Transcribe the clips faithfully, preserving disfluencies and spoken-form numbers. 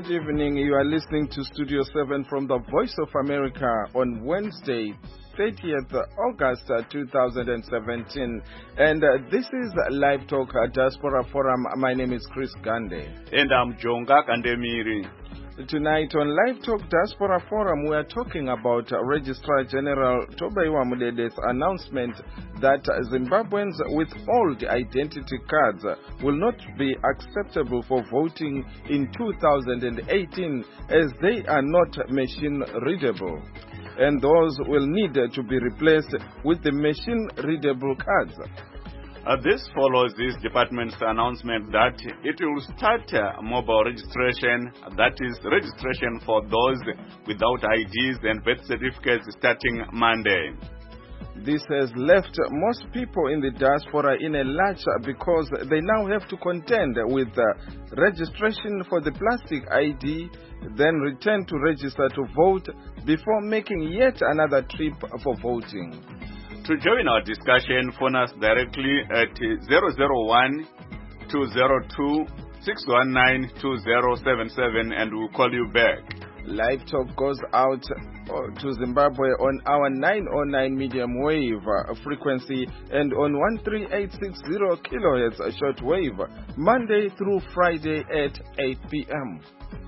good evening. You are listening to Studio seven from the Voice of America on Wednesday, thirtieth August two thousand seventeen. And uh, this is Live Talk uh, Diaspora Forum. My name is Chris Gande. And I'm Jonga Kandemiri. Tonight on Live Talk Diaspora Forum, we are talking about uh, Registrar General Tobaiwa Mudede's announcement that uh, Zimbabweans with old identity cards uh, will not be acceptable for voting in two thousand eighteen as they are not machine readable. And those will need uh, to be replaced with the machine readable cards. Uh, this follows this department's announcement that it will start uh, mobile registration, that is registration for those without I Ds and birth certificates starting Monday. This has left most people in the diaspora in a lurch because they now have to contend with uh, registration for the plastic I D, then return to register to vote before making yet another trip for voting. To join our discussion, phone us directly at zero zero one, two zero two, six one nine, two zero seven seven and we'll call you back. Live Talk goes out to Zimbabwe on our nine oh nine medium wave uh, frequency and on one three eight six zero kilohertz short wave, Monday through Friday at eight p.m.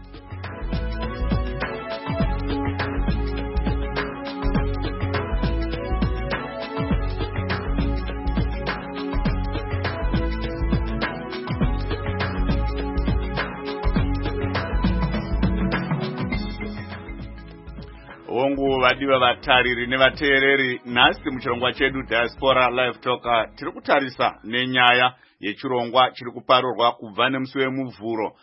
Ongu vadiwa vatariri nevateereri, nhasi muchirongwa chedu Diaspora Live Talk tiri kutarisa nenyaya yechirongwa chiri kuparurwa kubva nemusi wemuvhuro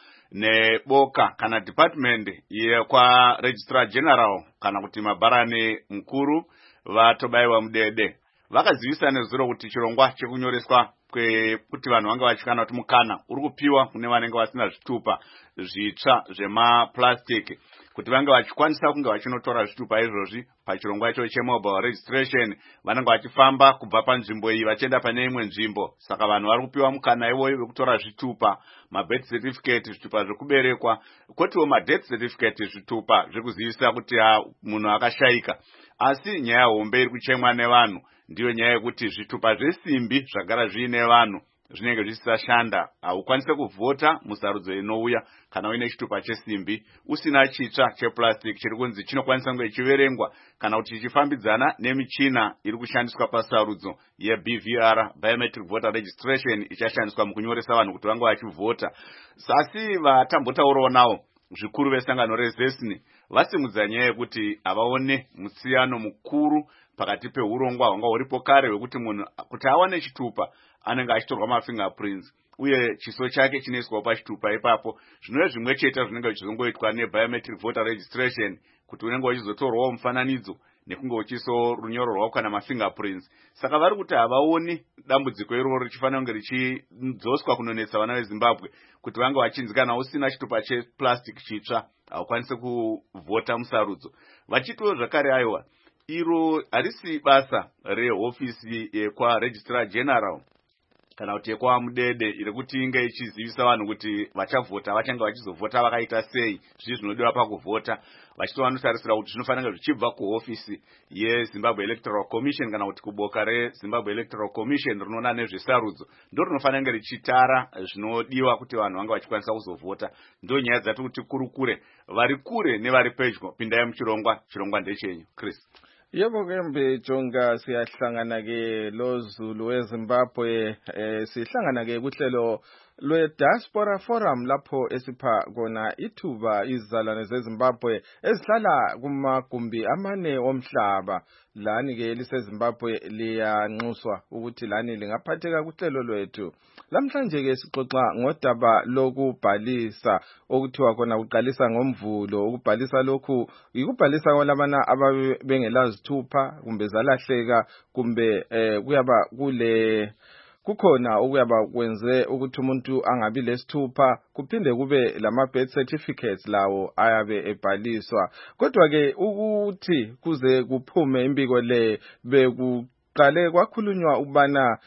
neboka kana department yekwa Registrar General kana kuti mabharani mukuru vaTobaiwa Mudede. Vakazivisa nezuro kuti chirongwa chekunyoreswa kwekuti vanhu vanga vachikana kuti mukana uri kupiwa kune vanenge vasina zvitupa zvitsva zvemaplastic kuti vange vachikwanisa kunge vachinotora zvitupa izvozvi pachirongwa icho chemobile registration. Vanenge vachifamba kubva panzvimbo iyi vachienda pane imwe nzvimbo, saka vanhu vari kupiwa mukana iwoyo wekutora zvitupa, mabirth certificate, zvitupa zvekuberekwa, kotiwo madeath certificate, zvitupa zvekuzivisa kuti munhu akashayika. Asi nyaya hombe iri kuchemwa nevanhu ndiyo nyaya yekuti zvitupa zvesimbi zvagara zviine vanhu zvinenge zvisashanda. Haukwanise kuvhota musarudzo inouya kana uine chitupa chesimbi usina chitsva cheplastic chiri kunzi chinokwanisa kunge chiverengwa kana kuti chichifambidzana nemichina iri kushandiswa pasarudzo yeB V R, biometric voter registration, ichashandiswa mukunyoresa vanhu kuti vange vachivhota. Sasi vatambotaurawo nawo zvikuru vesangano rezesini vasimudza nyaya yekuti havaone musiyano mukuru pakati peurongwa hwanga huripo kare hwekuti munhu kuti awane chitupa anenge achitorwa mafingerprints uye chiso chake chinoiswawo pachitupa ipapo. Zvinove zvimwe chete zvinenge zvichizongoitwa nebiometric voter registration, kuti unenge uchizotorwawo mufananidzo nekunge uchiso runyoro rwako kana mafingerprints. Saka vari kuti havaoni dambudziko iroro richifanira kunge richidzoswa kunonetsa vana veZimbabwe kuti vange vachinzikana usina chitupa cheplastic chitsva haukwanise kuvhota musarudzo. Vachitiwo zvakare aiwa iro harisi basa rehofisi yekwa Registrar General kana kuti yekwa Mudede iri kuti inge ichizivisa vanhu kuti vachavhota vachange vachizovhota vakaita sei, zvii zvinodiwa pakuvhota. Vachito vanotarisira kuti zvinofanira zvichibva kuhofisi yeZimbabwe Electoral Commission kana kuti kuboka reZimbabwe Electoral Commission rinoona nezvesarudzo, ndo rinofanira kunge richitara zvinodiwa kuti vanhu vange vachikwanisa kuzovhota. Ndo nyaya dzati kuti kurukure vari kure nevari pedyo. Pindai muchirongwa. Chirongwa ndechenyu Chris. Yebo kembe Jonga, siyahlangana ke loZulu weZimbabwe, eh, sihlangana ke kuhlelo lwe-Diaspora Forum lapho esipha kona ithuba izizalwane zeZimbabwe ezihlala kumagumbi amane omhlaba. Lani ke liseZimbabwe liyanxuswa ukuthi lani lingaphatheka kuhlelo lwethu. Lamhlanje ke sixoxa ngodaba lokubhalisa okuthiwa kona uqalisa ngomvulo. Ukubhalisa lokhu ikubhalisa kwalabana ababengelazithupha kumbe zalahleka kumbe eh, kuyaba kule kukhona okuyaba kwenze ukuthi umuntu angabi lesithupha, kuphinde kube lama birth certificates lawo ayabe ebhaliswa. Kodwa ke ukuthi kuze kuphume imbiko le bekuqale kwakhulunywa ubana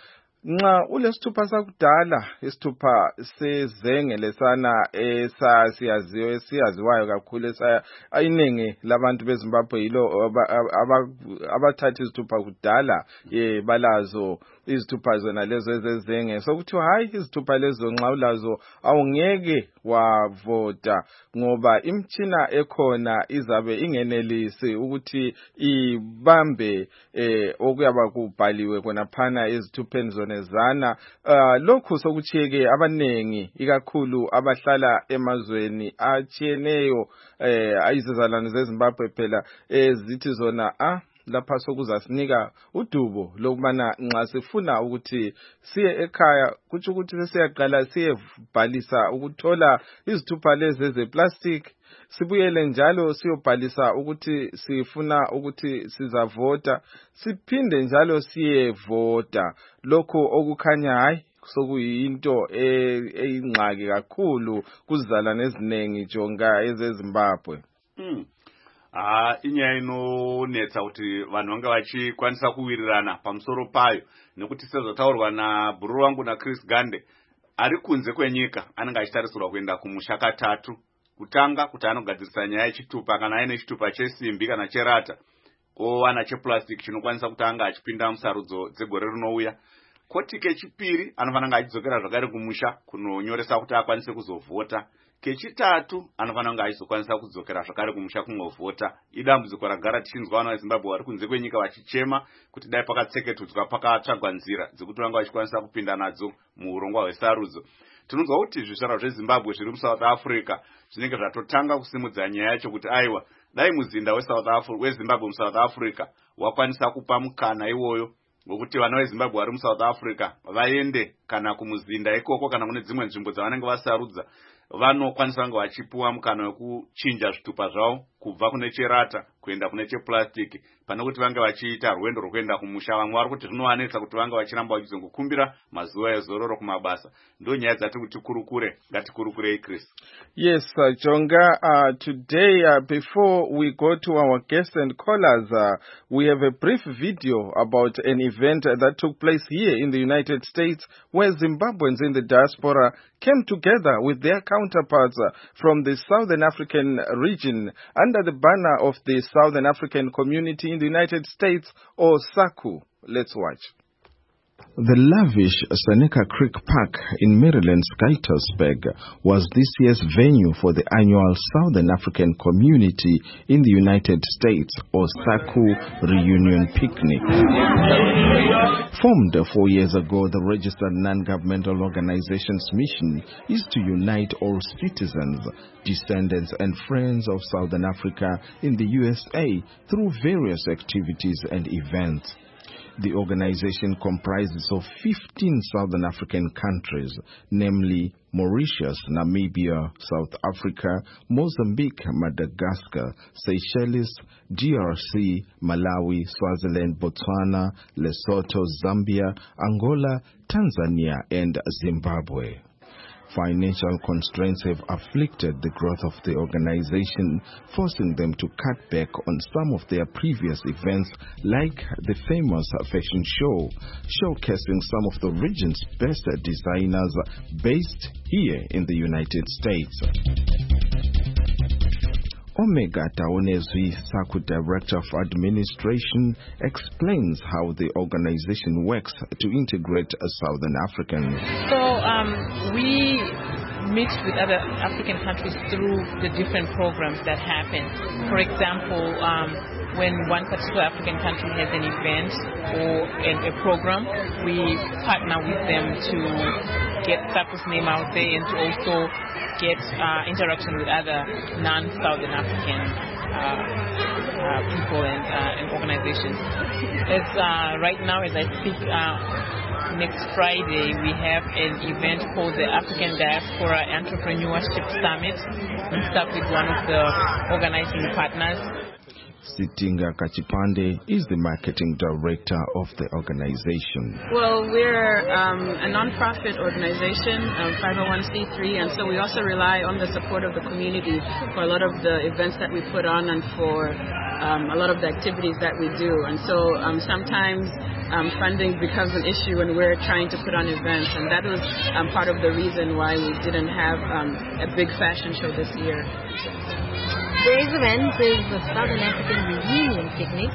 nxa ulesithupha sakudala isithupha sezenge lesana esasiyaziyo esiyaziwayo kakhulu iningi labantu beZimbabwe yilo abathatha izithupha kudala balazo izithupha zona lezo ezezenge sokuthi hayi izithupha lezo nxa ulazo awungeke wavota ngoba imtshina ekhona izabe ingenelisi ukuthi ibambe okuyaba kubhaliwe khona phana ezithupheni zona zana uh, lokhu sokuchiyeke abanengi ikakhulu abahlala emazweni atshiyeneyo eh ayizizalwane zeZimbabwe phela ezithi zona ah lapha sokuzasinika udubo lokubana nxa sifuna ukuthi siye ekhaya kuthi ukuthi sesiyaqala siyebhalisa ukuthola izithupha lezi zeplastic sibuyele njalo siyobhalisa ukuthi sifuna ukuthi sizavota siphinde njalo siyevota lokho okukhanya hayi sokuyinto eyingxaki kakhulu kuzizalwane ezinengi jonga ezeZimbabwe. Mm. Ah, inyaya inonetsa kuti vanhu vanga vachikwanisa kuwirirana pamusoro payo nekuti sezotaurwa nabhuru wangu naChris Gande ari kunze kwenyika anenge achitarisirwa kuenda kumusha katatu. Kutanga kuti anogadzirisa nyaya yechitupa kana aine chitupa chesimbi kana cherata owana cheplastic chinokwanisa kuti anga achipinda musarudzo dzegore rinouya. Koti kechipiri anofanira achidzokera zvakare kumusha kunonyoresa kuti akwanise kuzovhota. Kechitatu anofanira achizokwanisa kudzokera zvakare kumusha kunovhota. Idambudziko ragara tichinzwa vana veZimbabwe vari kunze kwenyika vachichema kuti dai pakatseketudzwa pakatsvagwa nzira dzekuti vanga vachikwanisa kupinda nadzo muurongwa hwesarudzo. Tinonzwa kuti zvishara zveZimbabwe zviri muSouth Africa zvinenge zvatotanga kusimudza nyaya yacho kuti aiwa dai muzinda weSouth Africa weZimbabwe muSouth Africa wakwanisa kupa mukana iwoyo ngokuti vana veZimbabwe vari muSouth Africa vaende kana kumuzinda ikoko kana kune dzimwe nzvimbo dzavanenge vasarudza vanokwanisa vanga vachipuwa mukana wekuchinja zvitupa zvavo kubva kune cherata kuenda kune cheplastic pane kuti vange vachiita rwendo rwokuenda kumusha. Vamwe vari kuti zvinovanetsa kuti vange vachiramba vachizongokumbira mazuva ezororo kumabasa. Ndo nyaya dzati kuti kurukure ngatikurukure Chris. Yes, uh, Jonga, uh, today uh, before we go to our guests and callers, uh, we have a brief video about an event uh, that took place here in the United States where Zimbabweans in the diaspora came together with their counterparts uh, from the Southern African region under the banner of the Southern African Community in the United States, or SACU. Let's watch. The lavish Seneca Creek Park in Maryland's Gaithersburg was this year's venue for the annual Southern African Community in the United States, or SACU, reunion picnic. Formed four years ago, the registered non-governmental organization's mission is to unite all citizens, descendants and friends of Southern Africa in the U S A through various activities and events. The organization comprises of fifteen Southern African countries, namely Mauritius, Namibia, South Africa, Mozambique, Madagascar, Seychelles, D R C, Malawi, Swaziland, Botswana, Lesotho, Zambia, Angola, Tanzania, and Zimbabwe. Financial constraints have afflicted the growth of the organization, forcing them to cut back on some of their previous events, like the famous fashion show, showcasing some of the region's best designers based here in the United States. Omega Taonezwi, SACU Director of Administration, explains how the organization works to integrate Southern Africans. So um, we meet with other African countries through the different programs that happen. For example, um, when one particular African country has an event or an, a program, we partner with them to get SACU's name out there and to also get uh, interaction with other non-Southern African uh, uh, people and, uh, and organizations. As uh, right now, as I speak, uh, next Friday we have an event called the African Diaspora Entrepreneurship Summit. We start with one of the organizing partners. Sitinga Kachipande is the marketing director of the organization. Well, we're um, a non-profit organization, um, five oh one c three, and so we also rely on the support of the community for a lot of the events that we put on and for um, a lot of the activities that we do. And so um, sometimes um, funding becomes an issue when we're trying to put on events, and that was um, part of the reason why we didn't have um, a big fashion show this year. Today's event is the Southern African Reunion Picnic.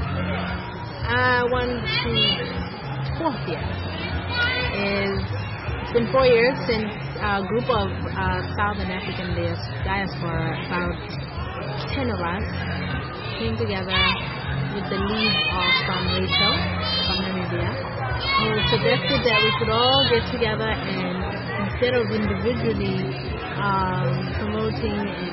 I want to talk here. Is it's been four years since a group of uh, Southern African diaspora, about ten of us, came together with the lead of from Rachel from Namibia, who suggested that we could all get together and instead of individually um, promoting in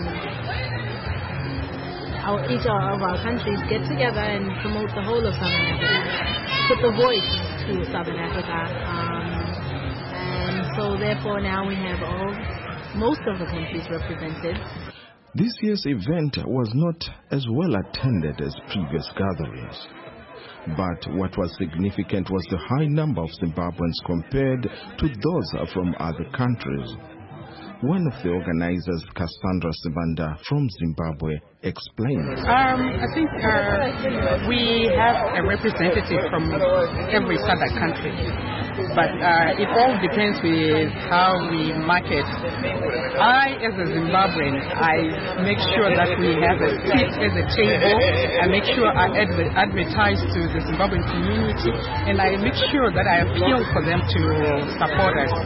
our, each of our countries, get together and promote the whole of Southern Africa, put the voice to Southern Africa. Um, and so therefore now we have all, most of the countries represented. This year's event was not as well attended as previous gatherings. But what was significant was the high number of Zimbabweans compared to those from other countries. One of the organizers, Cassandra Sibanda from Zimbabwe, explained. Um, I think uh, we have a representative from every southern country. But uh, it all depends with how we market. I, as a Zimbabwean, I make sure that we have a seat at the table. I make sure I adver- advertise to the Zimbabwean community, and I make sure that I appeal for them to support us.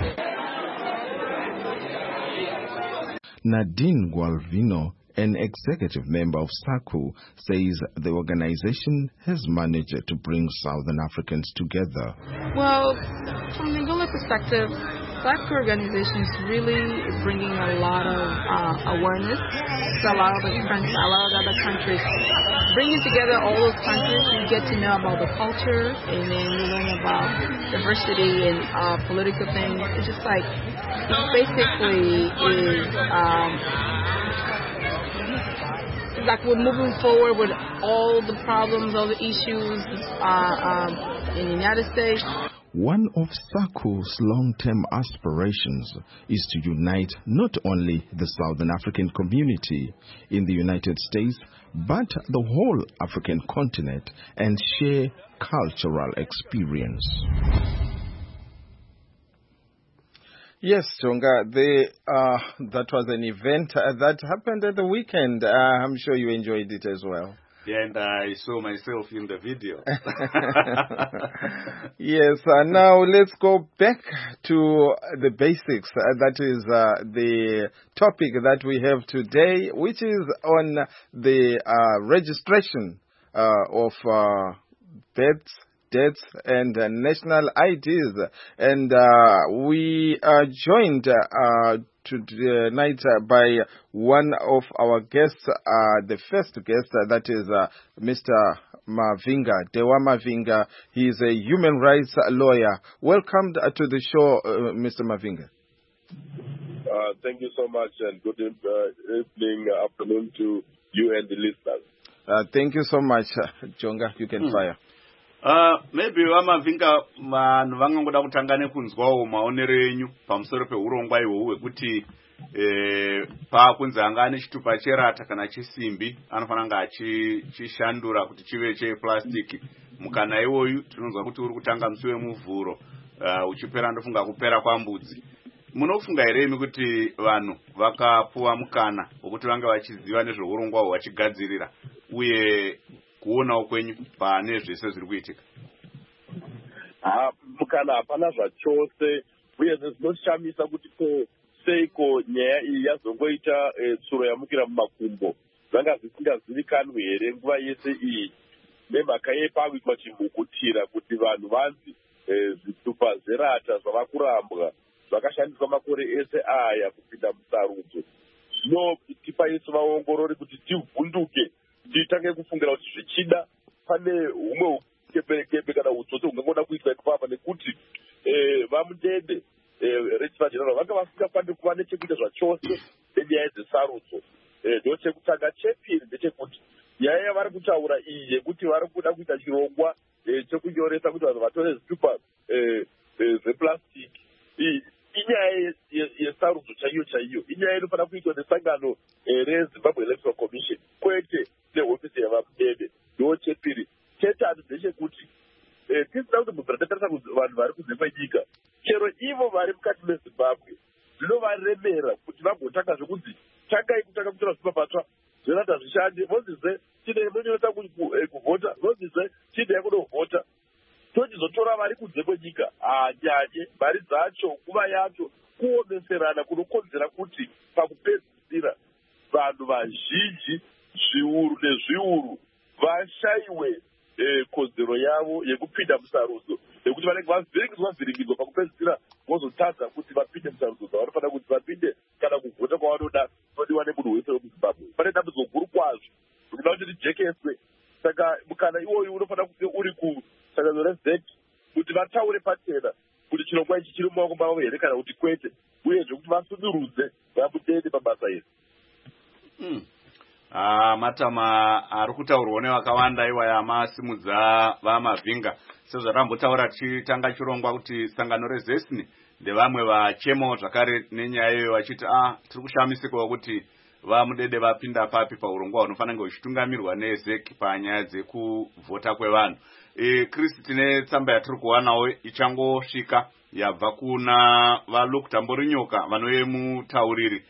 Nadine Gualvino, an executive member of SACU, says the organization has managed to bring Southern Africans together. Well, from the Angola perspective, SACU organization is really bringing a lot of uh, awareness to a lot of the friends, a lot of other countries. Bringing together all those countries, you get to know about the culture, and then you learn about diversity and uh, political things. It's just like, it basically is, um, it's like we're moving forward with all the problems, all the issues uh, um, in the United States. One of SACU's long-term aspirations is to unite not only the Southern African community in the United States, but the whole African continent and share cultural experience. Yes, Jonga, the, uh, that was an event uh, that happened at the weekend. Uh, I'm sure you enjoyed it as well. Yeah, and I saw myself in the video. Yes, uh, now let's go back to the basics. Uh, that is uh, the topic that we have today, which is on the uh, registration uh, of uh, births, deaths, and uh, national I Ds. And uh, we are joined uh, tonight uh, by one of our guests, uh, the first guest, uh, that is uh, Mister Mavinga, Dewa Mavinga. He is a human rights lawyer. Welcome to the show, uh, Mister Mavinga. Uh, thank you so much, and good uh, evening, uh, afternoon to you and the listeners. Uh, thank you so much, uh, Jonga. You can mm. fire. Uh, maybe Mavinga vanhu vangangoda kutanga nekunzwawo maonero enyu pamusoro peurongwa ihwohwo hwekuti eh, paakunzi anga ane chitupa cherata kana chesimbi anofanira kunge achishandura kuti chive cheplastiki. Mukana iwoyu tinonzwa kuti uri kutanga musi wemuvhuro uh, uchipera ndofunga kupera kwambudzi. Munofunga here imi kuti vanhu vakapuwa mukana wekuti vange vachiziva nezveurongwa hwo vachigadzirira uye kuonawo kwenyu pane zvese zviri kuitika? Ah, mukana hapana zvachose, uye zvinoshamisa kuti ko seiko nyaya iyi yazongoita e, tsuro yamukira mumakumbo zvanga zvisingazivikanwi here nguva yese iyi, nemhaka yepakuitwa chimbukutira kuti vanhu vanzi e, zvitupa zverata zvava kurambwa zvakashandiswa makore ese aya kupinda musarudzo. Zvino tipa isu vaongorori kuti tivhunduke, titange kufungira kuti zvichida pane humwe ukebekebe kana utsotsi hungangoda kuitwa ipapa, nekuti vamudede registrar general vanga vasingafaniri kuva nechekuita zvachose nenyaya dzesarudzo. Ndo chekutanga. Chepiri ndechekuti nyaya yavari kutaura iyi yekuti vari kuda kuita chirongwa chekunyoresa kuti vanhu vatore zvitupa zveplastiki, inyaya yesarudzo chaiyo chaiyo, inyaya inofanira kuitwa nesangano reZimbabwe Electoral Commission kwete nehofisi yavamudede. Ndo chepiri. Chetatu ndechekuti tisina zvinota zvishandi vozizve chine munyoita kuvhota vozizve chine kunovhota tochizotora vari kunze kwenyika hanyanye mari dzacho nguva yacho kuomeserana kunokonzera kuti pakupedzisira vanhu vazhinji zviuru nezviuru vashayiwe kodzero yavo yekupinda musarudzo nekuti vanenge vavhiringidzwa vhiringidzwa pakupedzisira vozotadza kuti vapinde musarudzo dzavanofanira kuti vapinde kana kuvhota kwavanoda kunodiwa nemunhu wese wemuzimbabwe. Pane dambudziko guru kwazvo rinoda kuti rijekeswe. Saka mukana iwoyu unofanira kunge uri kusangano rezek kuti vataure pachena kuti chirongwa ichi chiri mumaoko mavo here kana kuti kwete, uyezve kuti vasunurudze vamutende pabasa iri. Mm. Ah, matama ari kutaurwa nevakawanda iwaya amasimudza vamavhinga sezvatambotaura tichitanga chirongwa kuti sangano rezesini ndevamwe vachemawo zvakare nenyaya iyoyo vachiti ah tiri kushamisikawo kuti vamudede vapinda papi paurongwa hunofanira kunge huchitungamirwa nezek panyaya dzekuvhota kwevanhu. E, Chris, tine tsamba yatiri kuwanawo ichangosvika yabva kuna vaLukutamborinyuka vanove mutauriri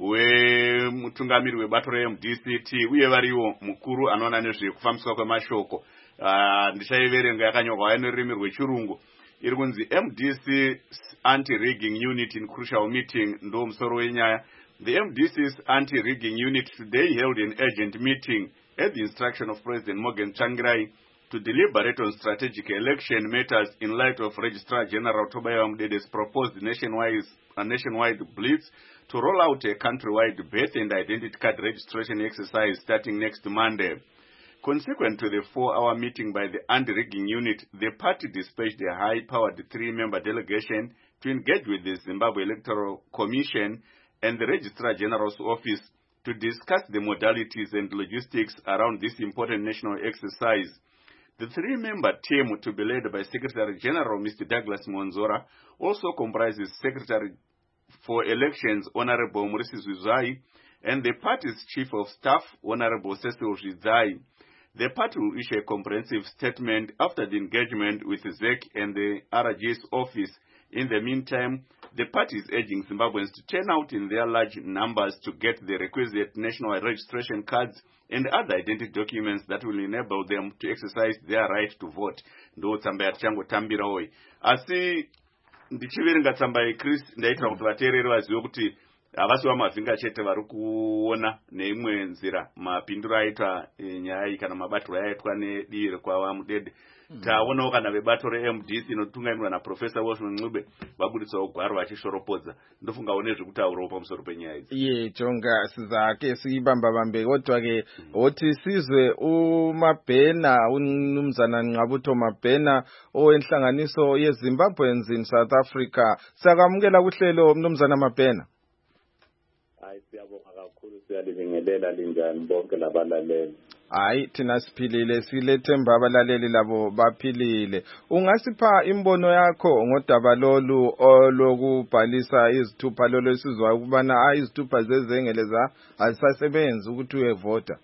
wemutungamiri webato reM D C T uye variwo mukuru anoona nezvekufambiswa kwemashoko. Uh, ndichaiverenga yakanyorwa nerurimi rwechirungu iri kunzi M D C Anti-Rigging Unit in Crucial Meeting ndo musoro wenyaya. The M D C's Anti-Rigging Unit today held an urgent meeting at the instruction of President Morgan Tsvangirai to deliberate on strategic election matters in light of Registrar General Tobayo Mudede's proposed nationwide, a nationwide blitz to roll out a countrywide birth and identity card registration exercise starting next Monday. Consequent to the four-hour meeting by the Anti-Rigging Unit, the party dispatched a high-powered three-member delegation to engage with the Zimbabwe Electoral Commission and the Registrar General's office to discuss the modalities and logistics around this important national exercise. The three-member team, to be led by Secretary General Mister Douglas Monzora, also comprises Secretary for Elections Honorable Maurice Zwizai and the party's Chief of Staff Honorable Cecil Zwizai. The party will issue a comprehensive statement after the engagement with Z E C and the R G's office. In the meantime, the party is urging Zimbabweans to turn out in their large numbers to get the requisite national registration cards and other identity documents that will enable them to exercise their right to vote. Ndo tsamba yatichangotambira hoyi. Asi ndichiverenga tsamba iyi Chris ndaitira kuti vateereri vazive kuti havasi vamavhinga chete vari kuona neimwe nzira mapinduro aitwa nyaya iyi kana mabatiro aitwa nedivi rekwavamudede. Mm. Taonawo kana vebato reM D C inotungamirwa naProfesa Wilson Ncube vabuditsawo gwaro vachishoropodza. Ndofungawo nezvekutaurawo pamusoro penyaya idzi. Ye chonga sizake sibamba bambe kodwa ke othi sizwe uMabhena uNumzana Nqabuto Mabhena owenhlanganiso yeZimbabweans in South Africa. Sakamukela kuhlelo Mnumzana Mabhena. Hayi siyabonga kakhulu siyalibingelela linjani bonke labalaleli. Hayi thina siphilile silethemba abalaleli labo baphilile. Ungasipha imbono yakho ngodaba lolu olokubhalisa izithupha lolu esizwa ukubana izithupha zezengeleza azisasebenzi ukuthi uyevota?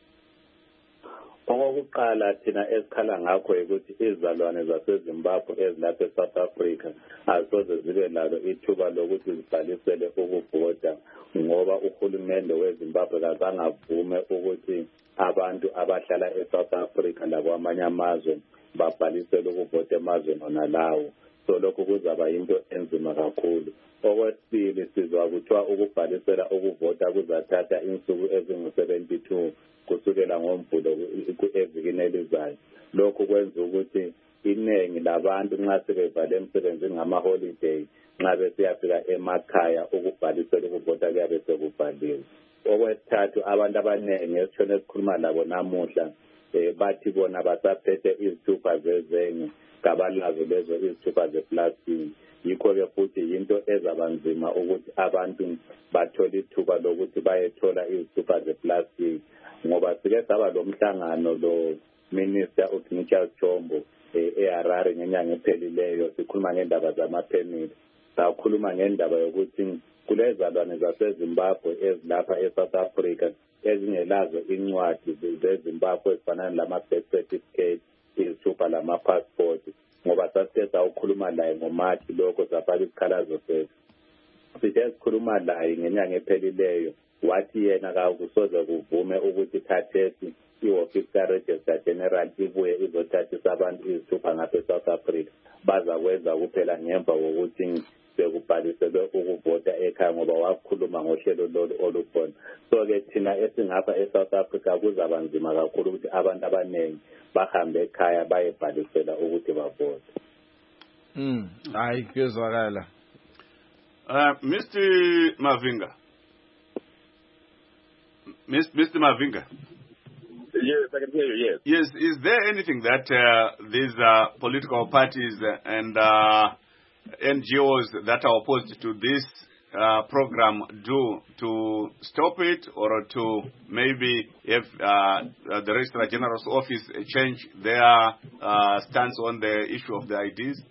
Okokuqala thina esikhala ngakho ukuthi izalwane zaseZimbabwe ezilapha eSouth Africa azisoze zibe lalo ithuba lokuthi zibhalisele ukuvota ngoba uhulumende weZimbabwe kazangavume ukuthi abantu abahlala eSouth Africa lakwamanye amazwe babhalisele ukuvota emazweni onalawo. So lokho kuzaba into enzima kakhulu. Okwesibili sizwa kuthiwa ukubhalisela ukuvota kuzathatha insuku ezingu-seventy-two kusukela ngoMvulo evikini elizayo. Lokho kwenza ukuthi iningi labantu nxa sebevale emsebenzini ngama-holiday nxa besiyafika emakhaya ukubhalisela ukuvota kuyabe sekubhaliwe. Okwesithathu abantu abaningi esitshone sikhuluma labo namuhla eh, bathi bona basaphethe izithupha zezenge kabalazo lezo izithupha zeplastic. Yikho-ke futhi yinto ezabanzima ukuthi abantu bathole ithuba lokuthi bayethola izithupha zeplastic ngoba sike saba lo mhlangano lo Minister uNichel Chombo eHarare ngenyanga ephelileyo sikhuluma ngendaba zamaphemiti. Sakhuluma ngendaba yokuthi kulezalwane zaseZimbabwe ezilapha eSouth Africa ezingelazo incwadi zeZimbabwe ezifana lama-birth certificate, izithupha lama-passport ngoba sasike sawukhuluma laye ngoMathi lokho safaka isikhalazo sethu. Sithe sikhuluma laye ngenyanga ephelileyo wathi yena kakusoze kuvume ukuthi khathesi i-office ka-Registrar General ibuye izothathisa abantu izithupha ngapha e-South Africa. Bazakwenza kuphela ngemva kokuthi sekubhaliselwe ukuvota ekhaya ngoba wakhuluma ngohlelo lolu olukhona. So-ke thina esingapha e-South Africa kuzaba nzima kakhulu ukuthi abantu abaningi bahambe ekhaya bayebhalisela ukuthi bavote. Mm, hayi kuyezwakala. Uh, Mister Mavinga. Mister Mavinga. Yes, I can hear you, yes. Yes, is there anything that uh, these uh, political parties and uh, N G Os that are opposed to this uh, program do to stop it, or to maybe if uh, the Registrar General's office change their uh, stance on the issue of the I Ds?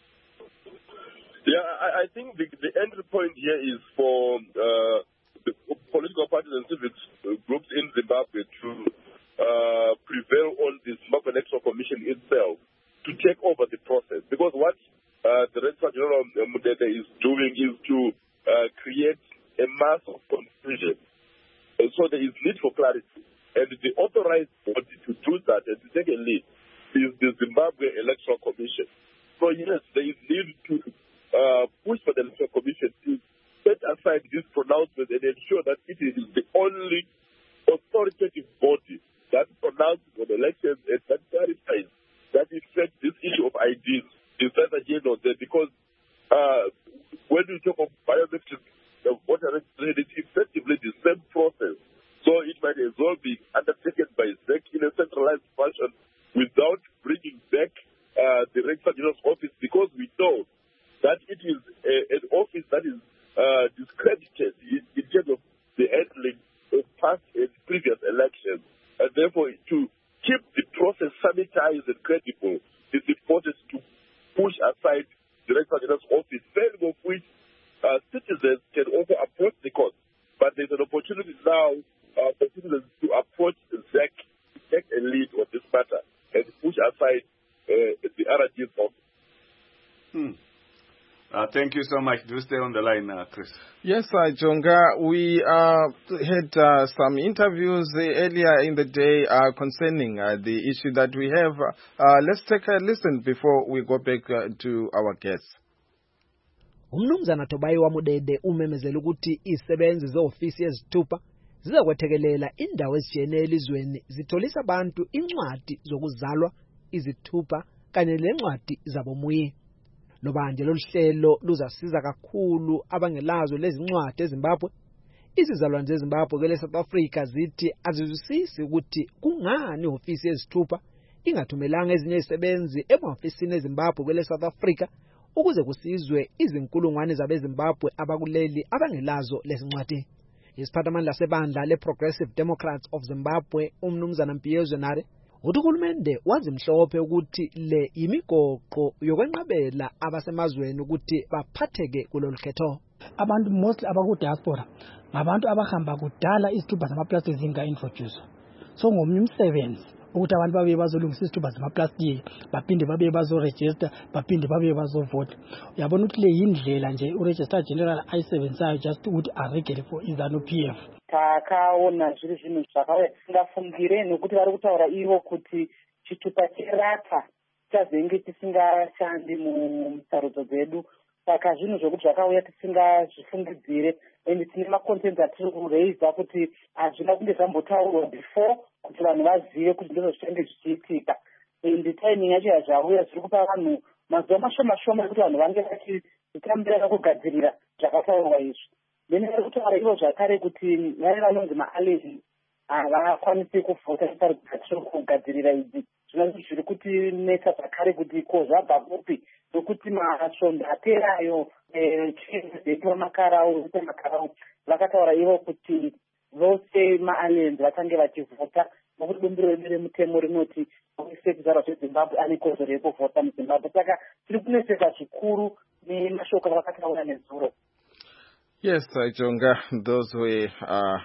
Yeah, I, I think the, the entry point here is for uh, the political parties and civic groups in Zimbabwe to uh, prevail on the Zimbabwe Electoral Commission itself to take over the process. Because what uh, the Registrar General Mudede is doing is to uh, create a mass of confusion. And so there is need for clarity. And the authorized body to do that and to take a lead is the Zimbabwe Electoral Commission. So yes, there is need to Uh, push for the Electoral Commission to set aside this pronouncement and ensure that it is the only authoritative body that pronounces on elections and that clarifies that in fact this issue of I Ds is neither here nor there, because uh, when you talk of biometric uh, voter registration, it's effectively the same process. So it might as well be undertaken by Z E C in a centralized fashion without bringing back uh, the Registrar General's office, because we know that it is a, an office that is uh, discredited in, in terms of the handling of past and previous elections. And therefore, to keep the process sanitized and credible, it's important to push aside the Registrar General's office, failing of which uh, citizens can also approach the court. But there's an opportunity now uh, for citizens to approach Z E C, to take a lead on this matter, and push aside uh, the R G's office. Hmm. Uh, thank you so much. Do stay on the line, uh, Chris. Yes, uh, Jonga, we uh, had uh, some interviews uh, earlier in the day uh, concerning uh, the issue that we have. Uh, let's take a listen before we go back uh, to our guests. Umnumzana Tobayi wa Mudede umemezela ukuthi isebenzi zeofisi ezithupha zizakwethekelela indawo ezijene elizweni zitholisa abantu incwadi zokuzalwa izithupha kanye lencwadi zabomuyi. Lobanje loluhlelo luzasiza kakhulu abangelazo lezi ncwadi eZimbabwe. Izizalwane zeZimbabwe kwele South Africa zithi azizwisisi ukuthi kungani iofisi ezithupha ingathumelanga ezinye izisebenzi emahofisini eZimbabwe kwele South Africa ukuze kusizwe izinkulungwane zabeZimbabwe abakuleli abangelazo lezi ncwadi. Isiphathamandla sebandla leProgressive Democrats of Zimbabwe umnumzana Mpiyezwe Nare uthi uhulumende wazimhlophe ukuthi le imigoqo yokwenqabela abasemazweni ukuthi baphatheke kulolu khetho. Abantu mostly abaku diaspora ngabantu abahamba kudala izithupha zamaplastic zinga introduce. So ngomnye umsebenzi ukuthi abantu babe bazolungisa izithupha zamaplastic baphinde babe bazoregister baphinde babe bazovota. Uyabona ukuthi le yindlela nje uRegistrar General ayisebenzayo just ukuthi aregele for izanu P F. Takaona zviri zvinhu zvakauya tisingafungire nekuti vari kutaura ivo kuti chitupa cherata chazenge tisingashandi musarudzo dzedu. Saka zvinhu zvokuti zvakauya tisingazvifungidzire ende tine maconcerns atiri kuraiza kuti hazvina kunge zvambotaurwa before kuti vanhu vazive kuti ndizvo zvichange zvichiitika. Ende timing yacho yazvauya zviri kupa vanhu mazuva mashoma shoma ekuti vanhu vange vachitambira kugadzirira zvakataurwa izvi. Ndine vari kutaura ivo zvakare kuti vane vanonzi maaleni havakwanisi kuvhota parudzatiri kugadzirira idzi. Zvinonzi zviri kuti nesa zvakare kuti ko zvabva kupi nokuti masvondo aperayo chizetu vamakarau vete makarau vakataura ivo kuti vose maalens vachange vachivhota nokuti bumbiro redu remutemo rinoti wese kuzvarwa zvezimbabwe ane kodzero yekuvhota muzimbabwe. Saka tiri kuneseka zvikuru nemashoko avakataura nezuro. Yes, uh, Jonga, those were uh,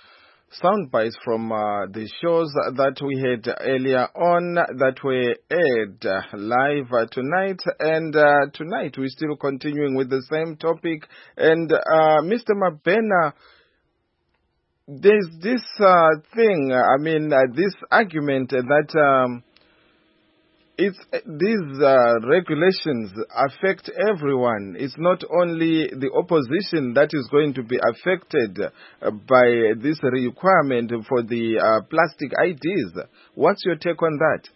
sound bites from uh, the shows that we had earlier on that were aired uh, live uh, tonight. And uh, tonight we're still continuing with the same topic. And uh, Mister Mabena, there's this uh, thing, I mean, uh, this argument that um, it's these uh, regulations affect everyone. It's not only the opposition that is going to be affected uh, by this requirement for the uh, plastic I Ds. What's your take on that?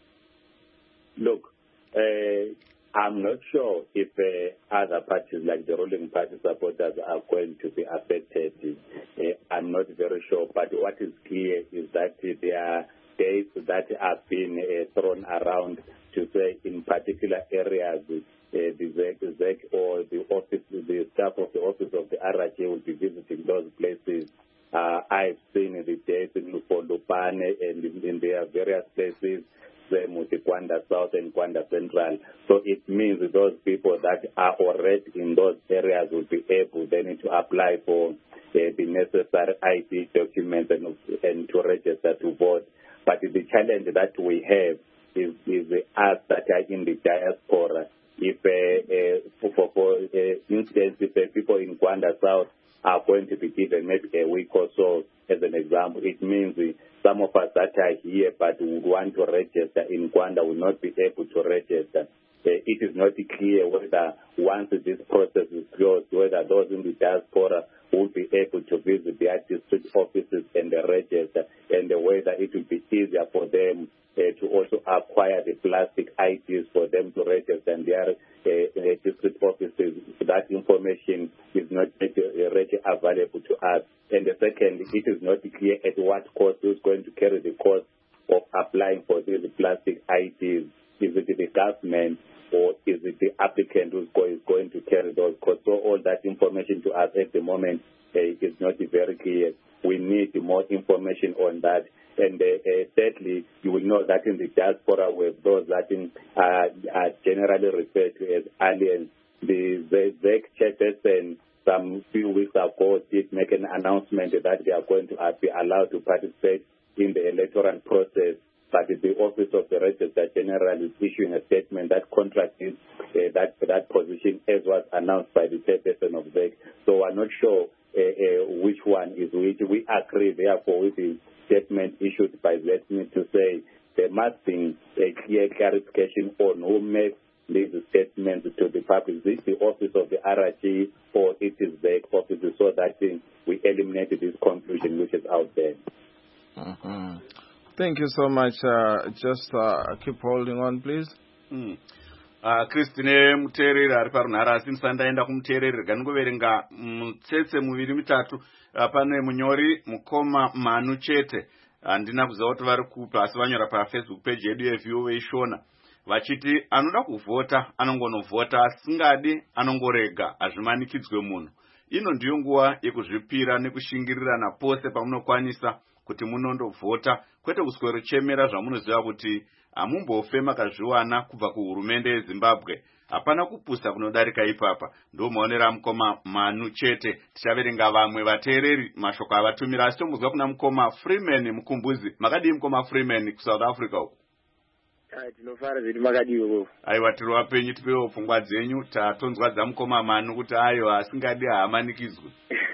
Look, uh, I'm not sure if uh, other parties like the ruling party supporters are going to be affected. Uh, I'm not very sure. But what is clear is that there are dates that have been uh, thrown around to say in particular areas uh, the Z E C or the office, the staff of the office of the R R G will be visiting those places. Uh, I've seen the dates in Lupane and in, in their various places, Kwanda South and Kwanda Central. So it means those people that are already in those areas will be able then to apply for uh, the necessary I D documents and, and to register to vote. But the challenge that we have is, is us that are in the diaspora. If, uh, uh, for, for uh, instance, if uh, people in Kwanda South are going to be given maybe a week or so, as an example, it means uh, some of us that are here but would want to register in Kwanda will not be able to register. Uh, it is not clear whether once this process is closed, whether those in the diaspora will be able to visit their district offices and register, and whether it will be easier for them uh, to also acquire the plastic I Ds for them to register in their uh, district offices. That information is not readily available to us. And the second, it is not clear at what cost who's going to carry the cost of applying for these plastic I Ds. Is it the government or is it the applicant who's going, going to carry those costs? So all that information to us at the moment uh, is not very clear. We need more information on that. And uh, uh, thirdly, you will know that in the diaspora with those that in, uh, are generally referred to as aliens, the Z E C chairperson some few weeks ago did make an announcement that they are going to be allowed to participate in the electoral process. But the Office of the Registrar General is issuing a statement that contracts uh, that that position as was announced by the chairperson of Z E C. So we're not sure uh, uh, which one is which. We agree, therefore, with the statement issued by Z E C to say there must be a clear clarification on who makes these statements to the public. Is it the Office of the R R G or it is the office, so that we eliminate this confusion which is out there. Uh-huh. Thank you so much. Uh, just uh, keep holding on, please. Mm. Uh, Christine mutereri ari parunhara asi ndisandaenda kumutereri gangoverenga mutsetse muviri mitatu uh, pane munyori mukoma Manu Chete handina kuziva kuti vari kupi asi vanyora pafacebook page yedu yeview veishona vachiti anoda kuvhota anongonovhota asingadi anongorega hazvimanikidzwe munhu. Ino ndiyo nguva yekuzvipira nekushingirirana pose pamunokwanisa kuti munondovhota kwete kuswera zvamunoziva kuti hamumbofema kazviwana kubva kuhurumende yeZimbabwe. Hapana kupusa kunodarika ipapa. Ndo maonera mukoma Manu Chete. Tichaverenga vamwe vateereri mashoko avatumira asi tombozwa kuna mukoma Freeman Mukumbuzi. Makadii mukoma Freeman ku South Africa uko? Tinofara zviri makadii uko. Aiwa tiri wapenyu tipewo pfungwa dzenyu tatonzwa dzamukoma Manu kuti ayo asingadi haamanikidzwe.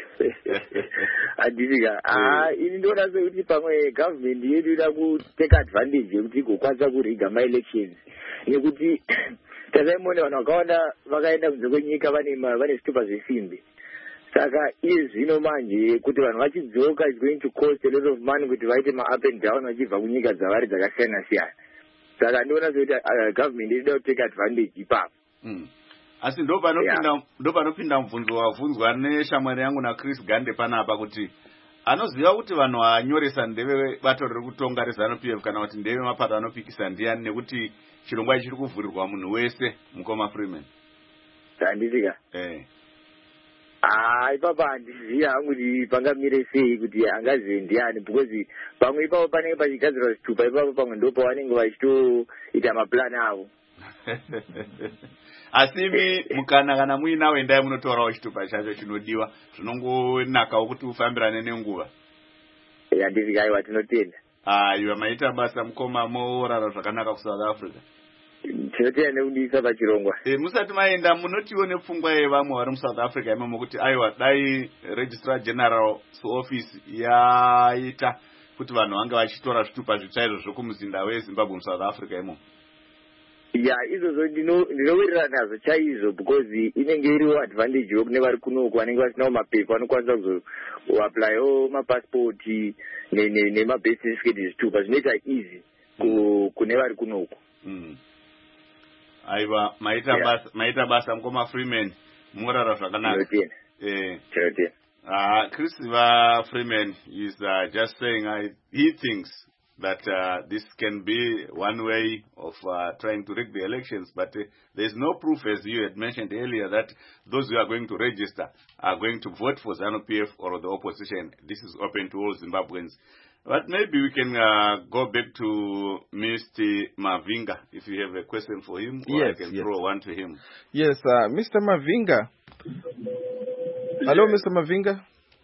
Adivika ah ini ndona sekuti pamwe government yedu ida kuteka advantage yekuti igokwanisa kuriga ma elections nekuti tasaimone vanhu vakawanda vakaenda kunze kwenyika vane vane zvitupa zvesimbi. Saka iye zvino manje kuti vanhu vachidzoka is going to cost a lot of money kuti vaite ma up and down vachibva kunyika dzavari dzakasiyana siyana. Saka ndona sekuti government ida kuteka advantage ipapo. Mm. Asi ndo panopinda ndo panopinda mvunzo wavunzwa neshamwari yangu na Chris Gande panapa kuti anoziva kuti vanhu vanyoresa ndeve bato riri kutonga reZANU P F kana kuti ndeve mapato anopikisa ndiani nekuti chirongwa chiri kuvhurirwa munhu wese mukoma Freeman. Tandisika. Eh. Ah ipapa handiziva hangu kuti pangamire sei kuti angazive ndiani because pamwe ipapo panenge pachigadzirwa zvitupa ipapo pamwe ndo pavanenge vachitoita maplan avo. Asimi mukana kana muinawo endai munotorawo chitupa chacho chinodiwa zvinongonakawo kuti ufambirane nenguva. Yandisika aiwa tinotenda. Ah iwa maita basa mukoma morara zvakanaka ku South Africa. tinotenda nekudisa pachirongwa. Eh, musati maenda munotiwo nepfungwa yevamwe vari muSouth Africa imomo kuti aiwa dai Registrar General office yaita kuti vanhu vange vachitora zvitupa zvitsvaizvo zvokumuzinda weZimbabwe muSouth Africa imomo. Ya izvozvo ndinowirirana nazvo chaizvo because inenge iriwo advantage yokune vari kunoku vanenge vasinawo mapepa vanokwanisa kuaplayawo mapasipoti nemabirth certificate zvitupa zvinoita easy kune vari kunoku. Aiwa maita basa maita basa mukoma Freeman murara zvakanaka. Eh tinotenda. Ah, Chris va Freeman is uh, just saying uh, he thinks that uh, this can be one way of uh, trying to rig the elections, but uh, there's no proof, as you had mentioned earlier, that those who are going to register are going to vote for ZANU P F or the opposition. This is open to all Zimbabweans. But maybe we can uh, go back to Mister Mavinga, if you have a question for him, or yes, I can yes. throw one to him. Yes, uh, Mister Mavinga. Hello, Mister Mavinga.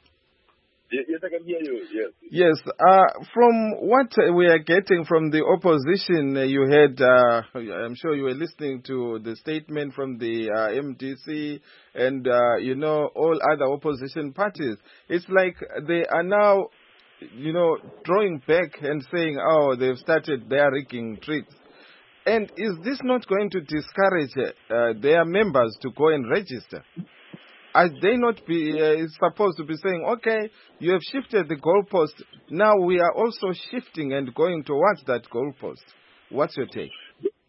Yes, I can hear you. Yes. Yes. Uh, from what we are getting from the opposition, uh, you had, uh, I'm sure you were listening to the statement from the uh, M D C and, uh, you know, all other opposition parties. It's like they are now, you know, drawing back and saying, oh, they've started their rigging tricks. And is this not going to discourage uh, their members to go and register? Are they not be uh, supposed to be saying, okay, you have shifted the goalpost, now we are also shifting and going towards that goalpost? What's your take?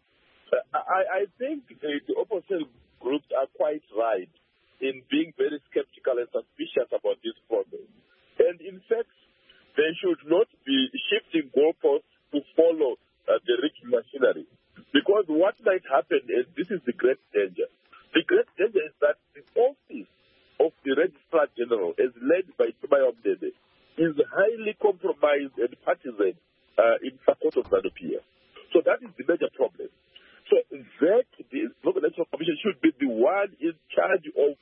I, I think uh, the opposition groups are quite right in being very skeptical and suspicious about this process. And in fact, they should not be shifting goalposts to follow uh, the rigging machinery. Because what might happen, and this is the great danger, the great danger is that the office of the Registrar General, as led by Tubayo Mdede, is highly compromised and partisan uh, in support of ZANU P F. So that is the major problem. So that the Local Electoral Commission should be the one in charge of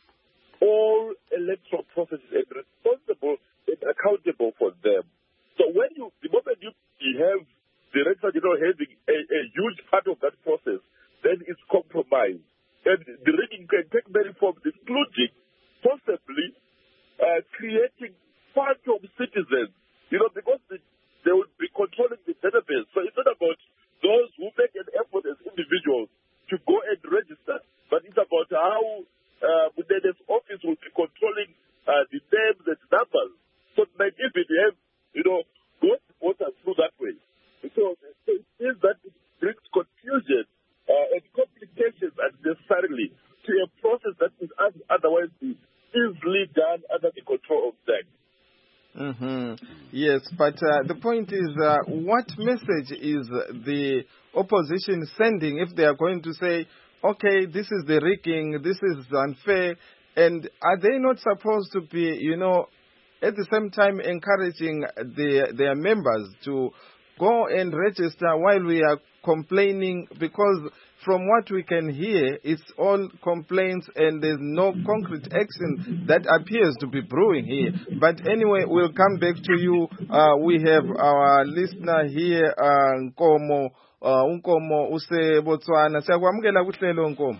all electoral processes and responsible and accountable for them. So when you, the moment you have the Registrar General having a, a huge part of that process, then it's compromised. And the rigging can take many forms, including possibly uh, creating phantom citizens, you know, because the, they would be controlling the database. So it's not about those who make an effort as individuals to go and register, but it's about how uh, the office will be controlling uh, the names and numbers. So it might even have, you know, go voters through that way. So it is that it brings confusion uh, and complications unnecessarily to a process that is otherwise easily done under the control of Z E C. Mm-hmm. Yes, but uh, the point is, uh, what message is the opposition sending if they are going to say, okay, this is the rigging, this is unfair, and are they not supposed to be, you know, at the same time encouraging the, their members to go and register while we are complaining? Because from what we can hear, it's all complaints and there's no concrete action that appears to be brewing here. But anyway, we'll come back to you. Uh, we have our listener here, uh, Nkomo, uh, Nkomo use Botswana. Siyakwamukela kuhlelo Nkomo.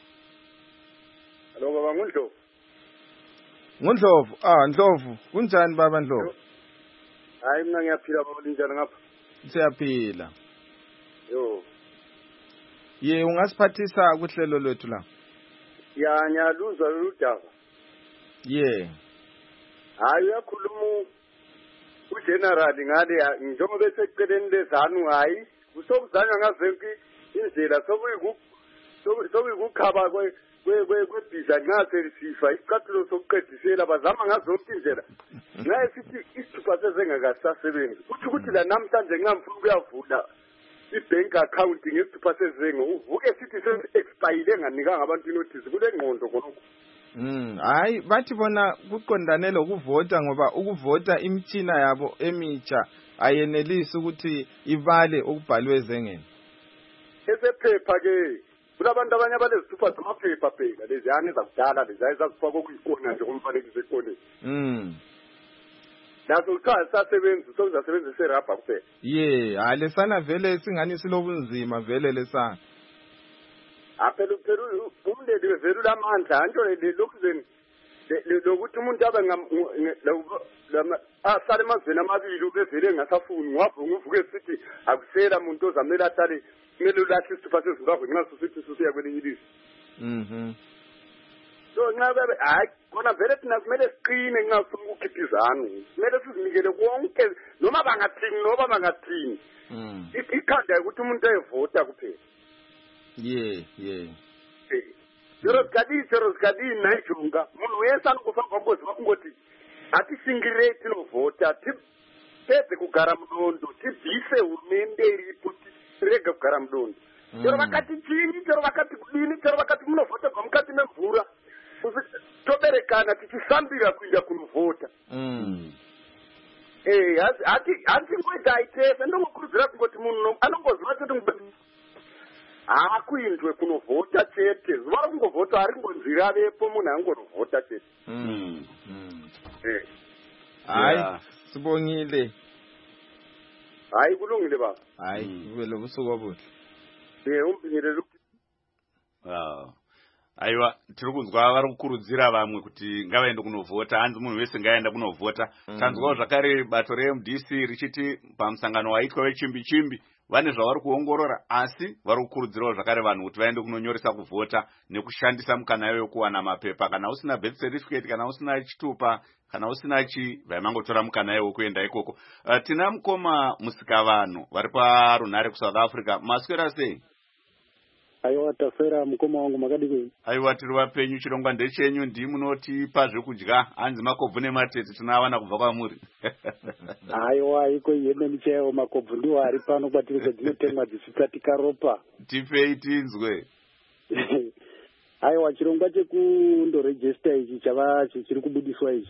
Hello, Baba Ngundlovu. Ngundlovu, ah Ndlovu, kunjani baba Ndlovu? Hayi mina ngiyaphila baba, linjani ngapha? Siyaphila. Yo. Ye ungasiphathisa kuhlelo lwethu la. Ya nyaluzwa ludaba. Ye. Hayi uyakhuluma ugeneral ngale njengoba beseceleni lezanu hayi usokuzanywa ngazonke indlela sokuyiku sokuyikukhaba kwe kwe kwebhiza ngase sifa isicathulo sokuqedisela bazama ngazonke indlela. Ngaye sithi isithupha sezengakasasebenzi. Kuthi ukuthi la namhlanje ngamfuna ukuyavula i-bank account ngesithupha sezengo uvuke sithi se-expire nganikanga abantu inotice kule ngqondo khonokho. Mm, hayi bathi bona kuqondane lokuvota ngoba ukuvota imithina yabo emitsha ayenelisi ukuthi ivale okubhalwe ezengeni. Esephepha ke kulabantu abanye abalezithupha zamaphepha phela leziyane zakudala leziyaye zakufakwa kuyikona nje kumfanekiso ekoneni. Mm. Naso uthatha sasebenza sokuzasebenza serabha kuphela. Ye, hayi lesana vele singani silobunzima vele lesana. aphela phela umndeni wezelu lamandla antolele lokuzeni lokuthi umuntu abe asale emazweni amabili ubevele ngasafuni ngwavunga uvuke sithi akusela muntu ozamele ahlale kumele ulahle isithupha sezimbabwe nxa susithi susiya kwelinye ilizwe. Mhm. So nxa bebe hayi khona vele thina kumele siqine nxa sifuna ukukhipha izanu kumele sizinikele konke noma bangathini noma bangathini ikhanda ukuthi umuntu ayevota kuphela. Yeah, yeah. Zero skadi zero skadi nayijonga munhu wese anokufamba ngozi vakungoti atisingireti novhota tipedze kugara mudondo tibvise hurumende iripo tirege kugara mudondo. Chero vakati chini chero vakati kudini chero vakati munovhoterwa mukati memvura toberekana tichisambira kuinda kunovhota. Eh hati hati ngoita aitese ndokukurudzira kungoti munhu anongoziva kuti hakuindwe kunovhota chete zuva rakungovhota ari ngonzira avepo munhu angonovhota chete. Hayi sibongile. Hayi kulungile baba. Hayi kube busuku obuhle. Eh umbingelele. Ah. Aiwa tiri kunzwa vari kukurudzira vamwe kuti ngavaende kunovhota hanzi munhu wese ngaenda kunovhota. Tanzwawo zvakare bato re-M D C richiti pamusangano waitwa wechimbi chimbi vane zvavari kuongorora asi vari kukurudzirawo zvakare vanhu kuti vaende kunonyoresa kuvhota nekushandisa mukana iyoyo kuwana mapepa kana usina birth certificate kana usina chitupa kana usina chi vaimangotora mukana iyoyo kuenda ikoko. Uh, tina mukoma musikavanhu vari parunhare kuSouth Africa maswera sei? Aiwa tafera mukoma wangu makadii. Aiwa tiri vapenyu chirongwa ndechenyu ndi munotipa zvekudya hanzi makobvu nematete tinawana kubva kwamuri. Aiwa iko yene michero makobvu ndiwo ari pano kwatiri kwedzinotemwa dzisikatika ropa. Tipei tinzwe. Aiwa chirongwa chekundoregister ichi chava chiri kubudiswa ichi.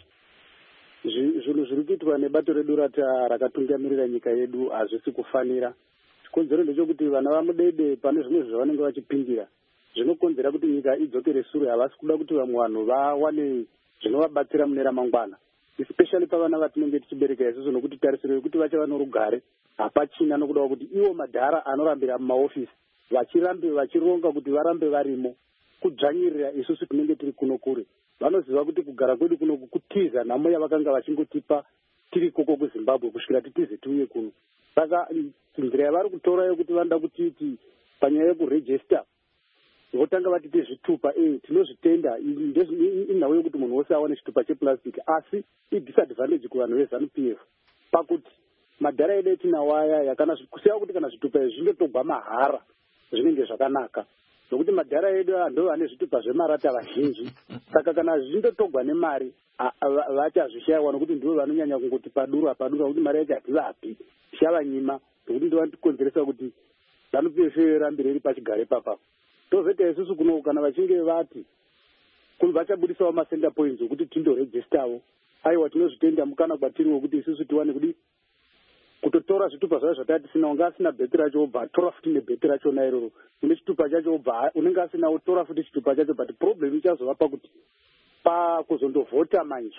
Zvinhu zviri kuitwa nebato redu rata rakatungamirira nyika yedu hazvisi kufanira. Konzero ndechekuti vana vamudede pane zvimwe zvavanenge vachipindira zvinokonzera kuti nyika idzokere sure. Havasi kuda kuti vamwe vanhu vawane zvinovabatsira mune ramangwana, especially pavana vatinenge tichibereka isusu, nokuti tarisiro yekuti vachava norugare hapachina, nokuda kuti ivo madhara anorambira mumaofisi vachirambe vachironga kuti varambe varimo kudzvanyirira isusu tinenge tiri kuno kure. Vanoziva kuti kugara kwedu kuno kutiza nhamo yavakanga vachingotipa tiri koko kuZimbabwe kusvikira titize tiuye kuno. Saka nzira yavari kutora yokuti vanoda kutiti panyaya yekuregister votanga vatite zvitupa eh tinozvitenda inhau yokuti munhu wose awane chitupa cheplastic, asi idisadvantage kuvanhu veZANU P F pakuti madhara edu etinawo aya yakana kusiya kuti kana zvitupa izvi zvindotogwa mahara zvinenge zvakanaka, nokuti madhara edu ando ane zvitupa zvemarata vazhinji. Saka kana zvindotogwa nemari vachazvishayiwa nokuti ndivo vanonyanya kungoti padura padura kuti mari yacho hativapi shavanyima, nokuti ndivo vanotikonzeresa kuti ZANU P F rambire iri pachigare papapo. Tozoita isusu kuno kana vachinge vati vachabudisawo macenter points okuti tindoregistawo, aiwa tinozvitenda mukana kwatiri wokuti isusu tiwane kudi kutotora zvitupa zvavo zvatati tisina. Unga asina bheti racho obva atora futi nebheti rachona iroro, une chitupa chacho obva unenge asinawo tora futi chitupa chacho. But problem ichazova pakuti pakuzondovhota manje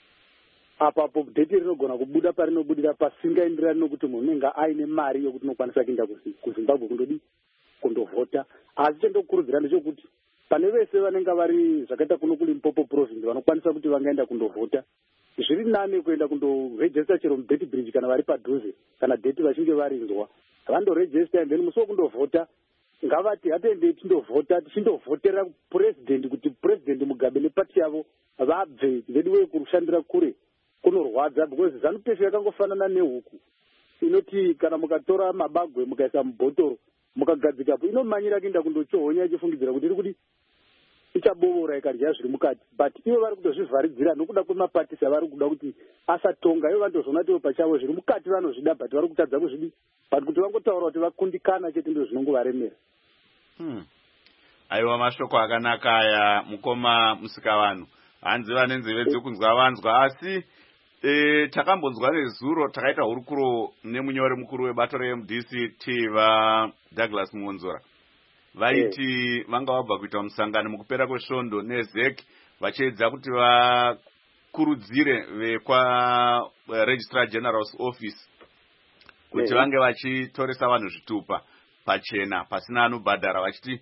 apapo dheti rinogona kubuda parinobudira pasingaenderani nokuti munhu unenge aine mari yokuti unokwanisa kuenda kuZimbabwe kundodi kundovhota. Asi chendokurudzira ndechekuti pane vese vanenge vari zvakaita kuno kuLimpopo province vanokwanisa kuti vangaenda kundovhota, zviri nane kuenda kundoregister chero mubeti bridge kana vari padhuze, kana dheti vachinge varinzwa vandoregister and then musi wekundovhota ngavati hatiendei tindovhota tichindovhotera purezidendi kuti purezidendi Mugabe nepati yavo vabve vedu kushandira kure kunorwadza, because ZANU P F yakangofanana nehuku inoti kana mukatora mabagwe mukaisa mubhotoro mukagadzikapo inomanyira kuenda kundochohonya ichifungidzira kuti iri kuti ichaboora ikarya zviri mukati, but ivo vari kutozvivharidzira nokuda kwemapatisi avari kuda kuti asatonga. Ivo vandozoona tivo pachavo zviri mukati vanozvida, but vari kutadza kuzvidi, but kuti vangotaura kuti vakundikana chete ndo zvinongovaremera. Hmm. Aiwa mashoko akanaka aya mukoma musikavanhu, hanzi vane nzeve dzekunzwa vanzwa. Asi e, takambonzwa nezuro takaita hurukuro nemunyori mukuru webato re-M D C Tiva Douglas Muonzora vaiti yeah. vanga vabva kuita musangano mukupera kwesvondo neZEC vachiedza kuti vakurudzire vekwa Registrar General's Office kuti yeah. vange vachitoresa vanhu zvitupa pachena pasina anobhadhara, vachiti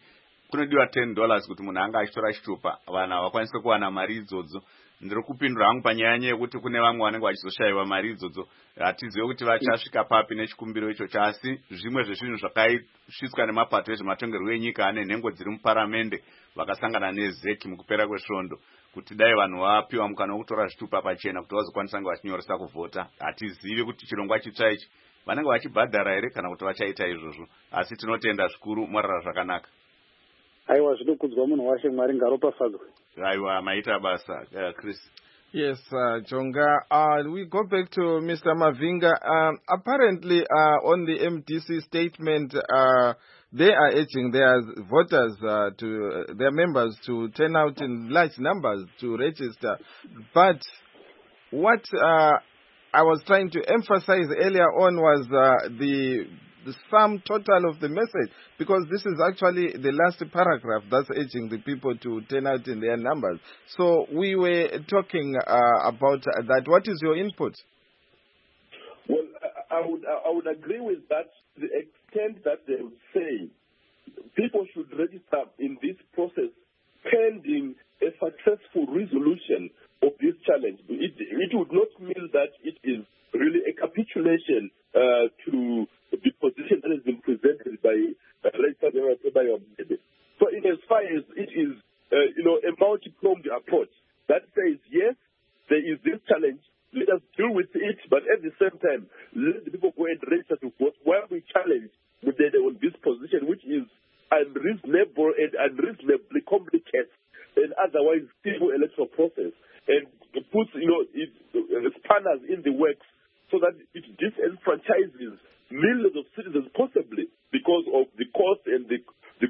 kunodiwa ten dollars kuti munhu anga achitora chitupa vanhu havakwanise kuwana mari idzodzo. Ndiri kupindura hangu panyaya yekuti kune vamwe vanenge vachizoshayiwa mari idzodzo. Hatizivi kuti vachasvika papi nechikumbiro ichocho, asi zvimwe zvezvinhu zvakaiswa nemapato ezvematongerwo enyika ane nhengo dziri muparamende vakasangana nezeki mukupera kwesvondo kuti dai vanhu vapiwa mukana wekutora zvitupa pachena kuti vazokwanisa kunge vachinyoresa kuvhota. Hatizivi kuti chirongwa chitsva ichi vanenge vachibhadhara here kana kuti vachaita izvozvo, asi tinotenda zvikuru mwarara zvakanaka. Aiwa, zvinokudzwa munhu washe, Mwari ngaropafadzwe. Aiwa, maita basa. uh, Chris. Yes, uh, Jonga. Uh, we go back to Mister Mavinga. Um, apparently, uh, on the M D C statement, uh, they are urging their voters, uh, to uh, their members, to turn out in large numbers to register. But what uh, I was trying to emphasize earlier on was uh, the the sum total of the message, because this is actually the last paragraph that's urging the people to turn out in their numbers. So we were talking uh, about that. What is your input? Well, I, I would I would agree with that to the extent that they would say people should register in this process pending a successful resolution of this challenge. It, it would not mean that it is really a capitulation uh, to the position that has been presented by uh, by So in as far as it is, uh, you know, a multi-pronged approach that says, yes, there is this challenge, let us deal with it, but at the same time, let the people go and register to vote while we challenge with the, on this position, which is unreasonable and unreasonably complicated and otherwise simple electoral process, and puts, you know, it, uh, spanners in the works so that it disenfranchises millions of citizens, possibly because of the cost and the the.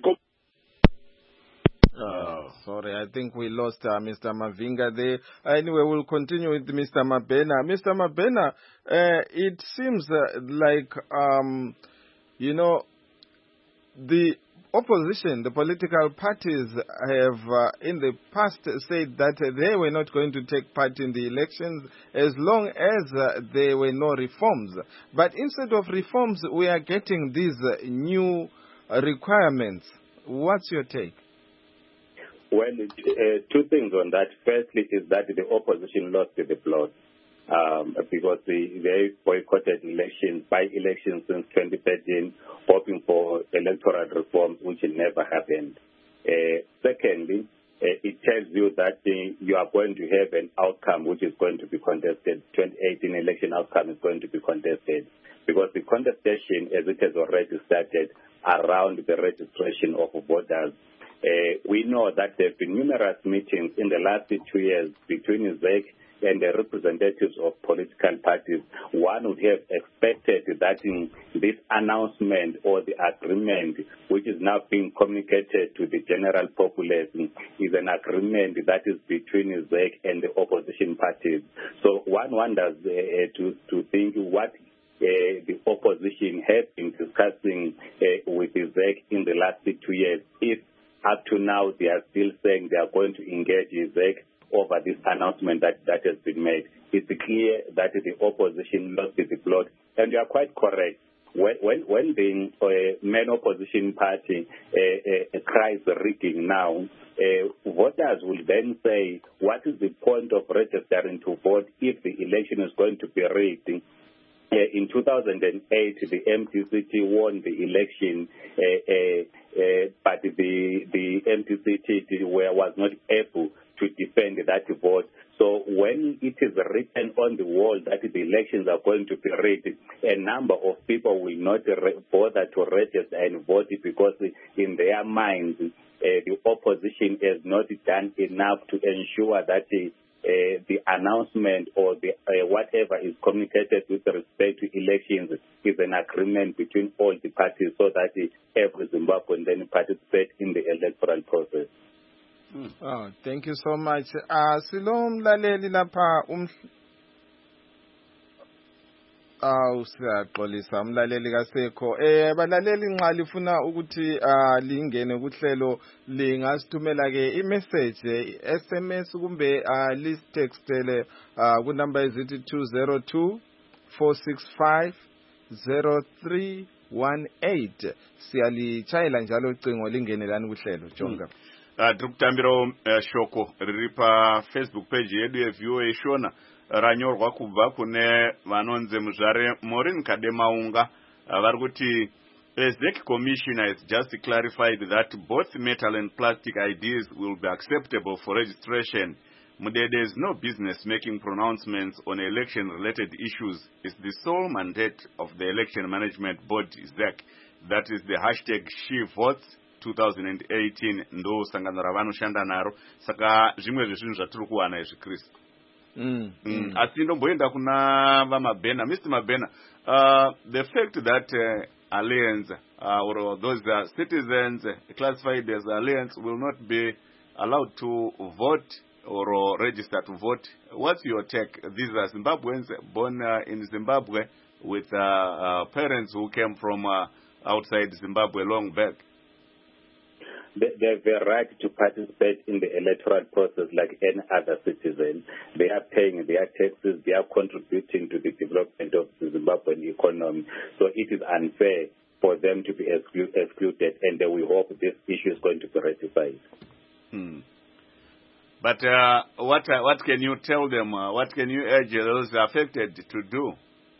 Oh, sorry, I think we lost uh, Mister Mavinga there. Anyway, we'll continue with Mister Mabena. Mister Mabena, uh, it seems uh, like um, you know, the opposition, the political parties have uh, in the past said that uh, they were not going to take part in the elections as long as uh, there were no reforms. But instead of reforms, we are getting these uh, new uh, requirements. What's your take? Well, uh, two things on that. Firstly is that the opposition lost the plot. Um, because they, they boycotted elections, by-elections since twenty thirteen, hoping for electoral reforms, which never happened. Uh, secondly, uh, it tells you that uh, you are going to have an outcome which is going to be contested. twenty eighteen election outcome is going to be contested, because the contestation, as it has already started, around the registration of voters. Uh, we know that there have been numerous meetings in the last two years between Z E C and the representatives of political parties. One would have expected that in this announcement or the agreement, which is now being communicated to the general population, is an agreement that is between Z E C and the opposition parties. So one wonders uh, to, to think what Uh, the opposition have been discussing uh, with the Z E C in the last two years, if up to now they are still saying they are going to engage with Z E C over this announcement that, that has been made. It's clear that the opposition lost the plot, and you are quite correct. When, when, when the uh, main opposition party uh, uh, cries rigging now, uh, voters will then say, what is the point of registering to vote if the election is going to be rigged? Uh, in two thousand eight, the M D C T won the election, uh, uh, uh, but the the M D C T were, was not able to defend that vote. So when it is written on the wall that the elections are going to be rigged, a number of people will not re- bother to register and vote because in their minds, uh, the opposition has not done enough to ensure that the Uh, the announcement or the uh, whatever is communicated with respect to elections is an agreement between all the parties so that uh, every Zimbabwean then participate in the electoral process. Mm. Oh, thank you so much. Uh, Silom laleli lapha um awu siyaxolisa umlaleli kasekho eh balaleli nxa lifuna ukuthi uh, lingene kuhlelo lingasithumela ke imessage S M S kumbe uh, list textele uh, ku number ezithi two zero two four six five zero three one eight. Siyalichayela njalo ucingo lingenelani kuhlelo Jonga. Uh, tiri kutambirawo uh, shoko riri pafacebook page yedu yeV O A Shona ranyorwa kubva kune vanonzi muzvare Maureen Kademaunga. uh, vari kuti a Z E C commissioner has just clarified that both metal and plastic I Ds will be acceptable for registration. Mudede is no business making pronouncements on election-related issues. It's the sole mandate of the Election Management Board, Z E C. That is the hashtag SheVotes twenty eighteen. Ndo sangano ravanoshanda naro. Saka zvimwe zvezvinhu zvatiri kuwana izvi Chris. Mm. Mm. Asi ndomboenda kuna vaMabena. Mister Mabena, uh, the fact that uh, Alliance uh, or those uh, citizens uh, classified as Alliance will not be allowed to vote or uh, register to vote. What's your take? These are Zimbabweans born uh, in Zimbabwe with uh, uh, parents who came from uh, outside Zimbabwe long back. They, they have a right to participate in the electoral process like any other citizen. They are paying their taxes. They are contributing to the development of the Zimbabwean economy. So it is unfair for them to be exclu- excluded, and we hope this issue is going to be rectified. Hmm. But uh, what uh, what can you tell them? Uh, what can you urge those affected to do?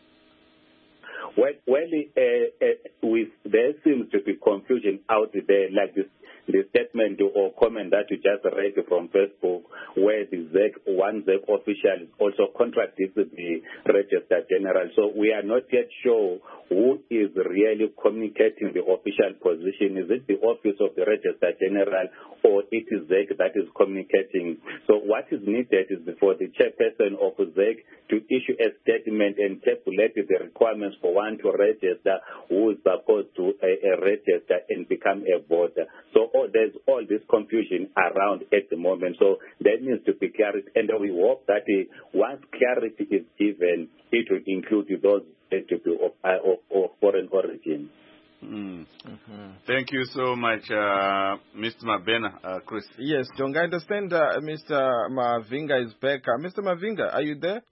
Well, well uh, uh, with, there seems to be confusion out there, like this, the statement or comment that you just read from Facebook, where the Z E C, one Z E C official also contradicted the Registrar General. So we are not yet sure who is really communicating the official position. Is it the office of the Registrar General or it is Z E C that is communicating? So what is needed is for the chairperson of Z E C to issue a statement and tabulate the requirements for one to register, who is supposed to uh, uh, register and become a voter. So oh, there's all this confusion around at the moment. So there needs to be clarity, and we hope that uh, once clarity is given, it will include those to be of, uh, of, of foreign origin. Mm. Mm-hmm. Thank you so much, uh, Mister Mabena, uh, Chris. Yes, John, I understand uh, Mister Mavinga is back. Uh, Mister Mavinga, are you there?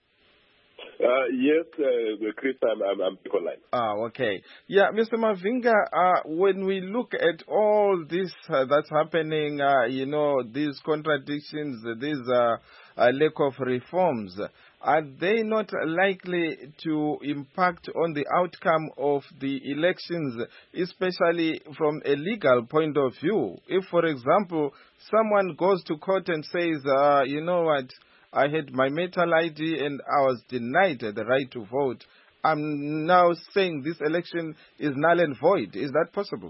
Uh, yes, uh, Chris, I'm, I'm, I'm online. Ah, okay. Yeah, Mister Mavinga, uh, when we look at all this uh, that's happening, uh, you know, these contradictions, these uh, uh, lack of reforms, are they not likely to impact on the outcome of the elections, especially from a legal point of view? If, for example, someone goes to court and says, uh, you know what, I had my metal I D and I was denied the right to vote, I'm now saying this election is null and void. Is that possible?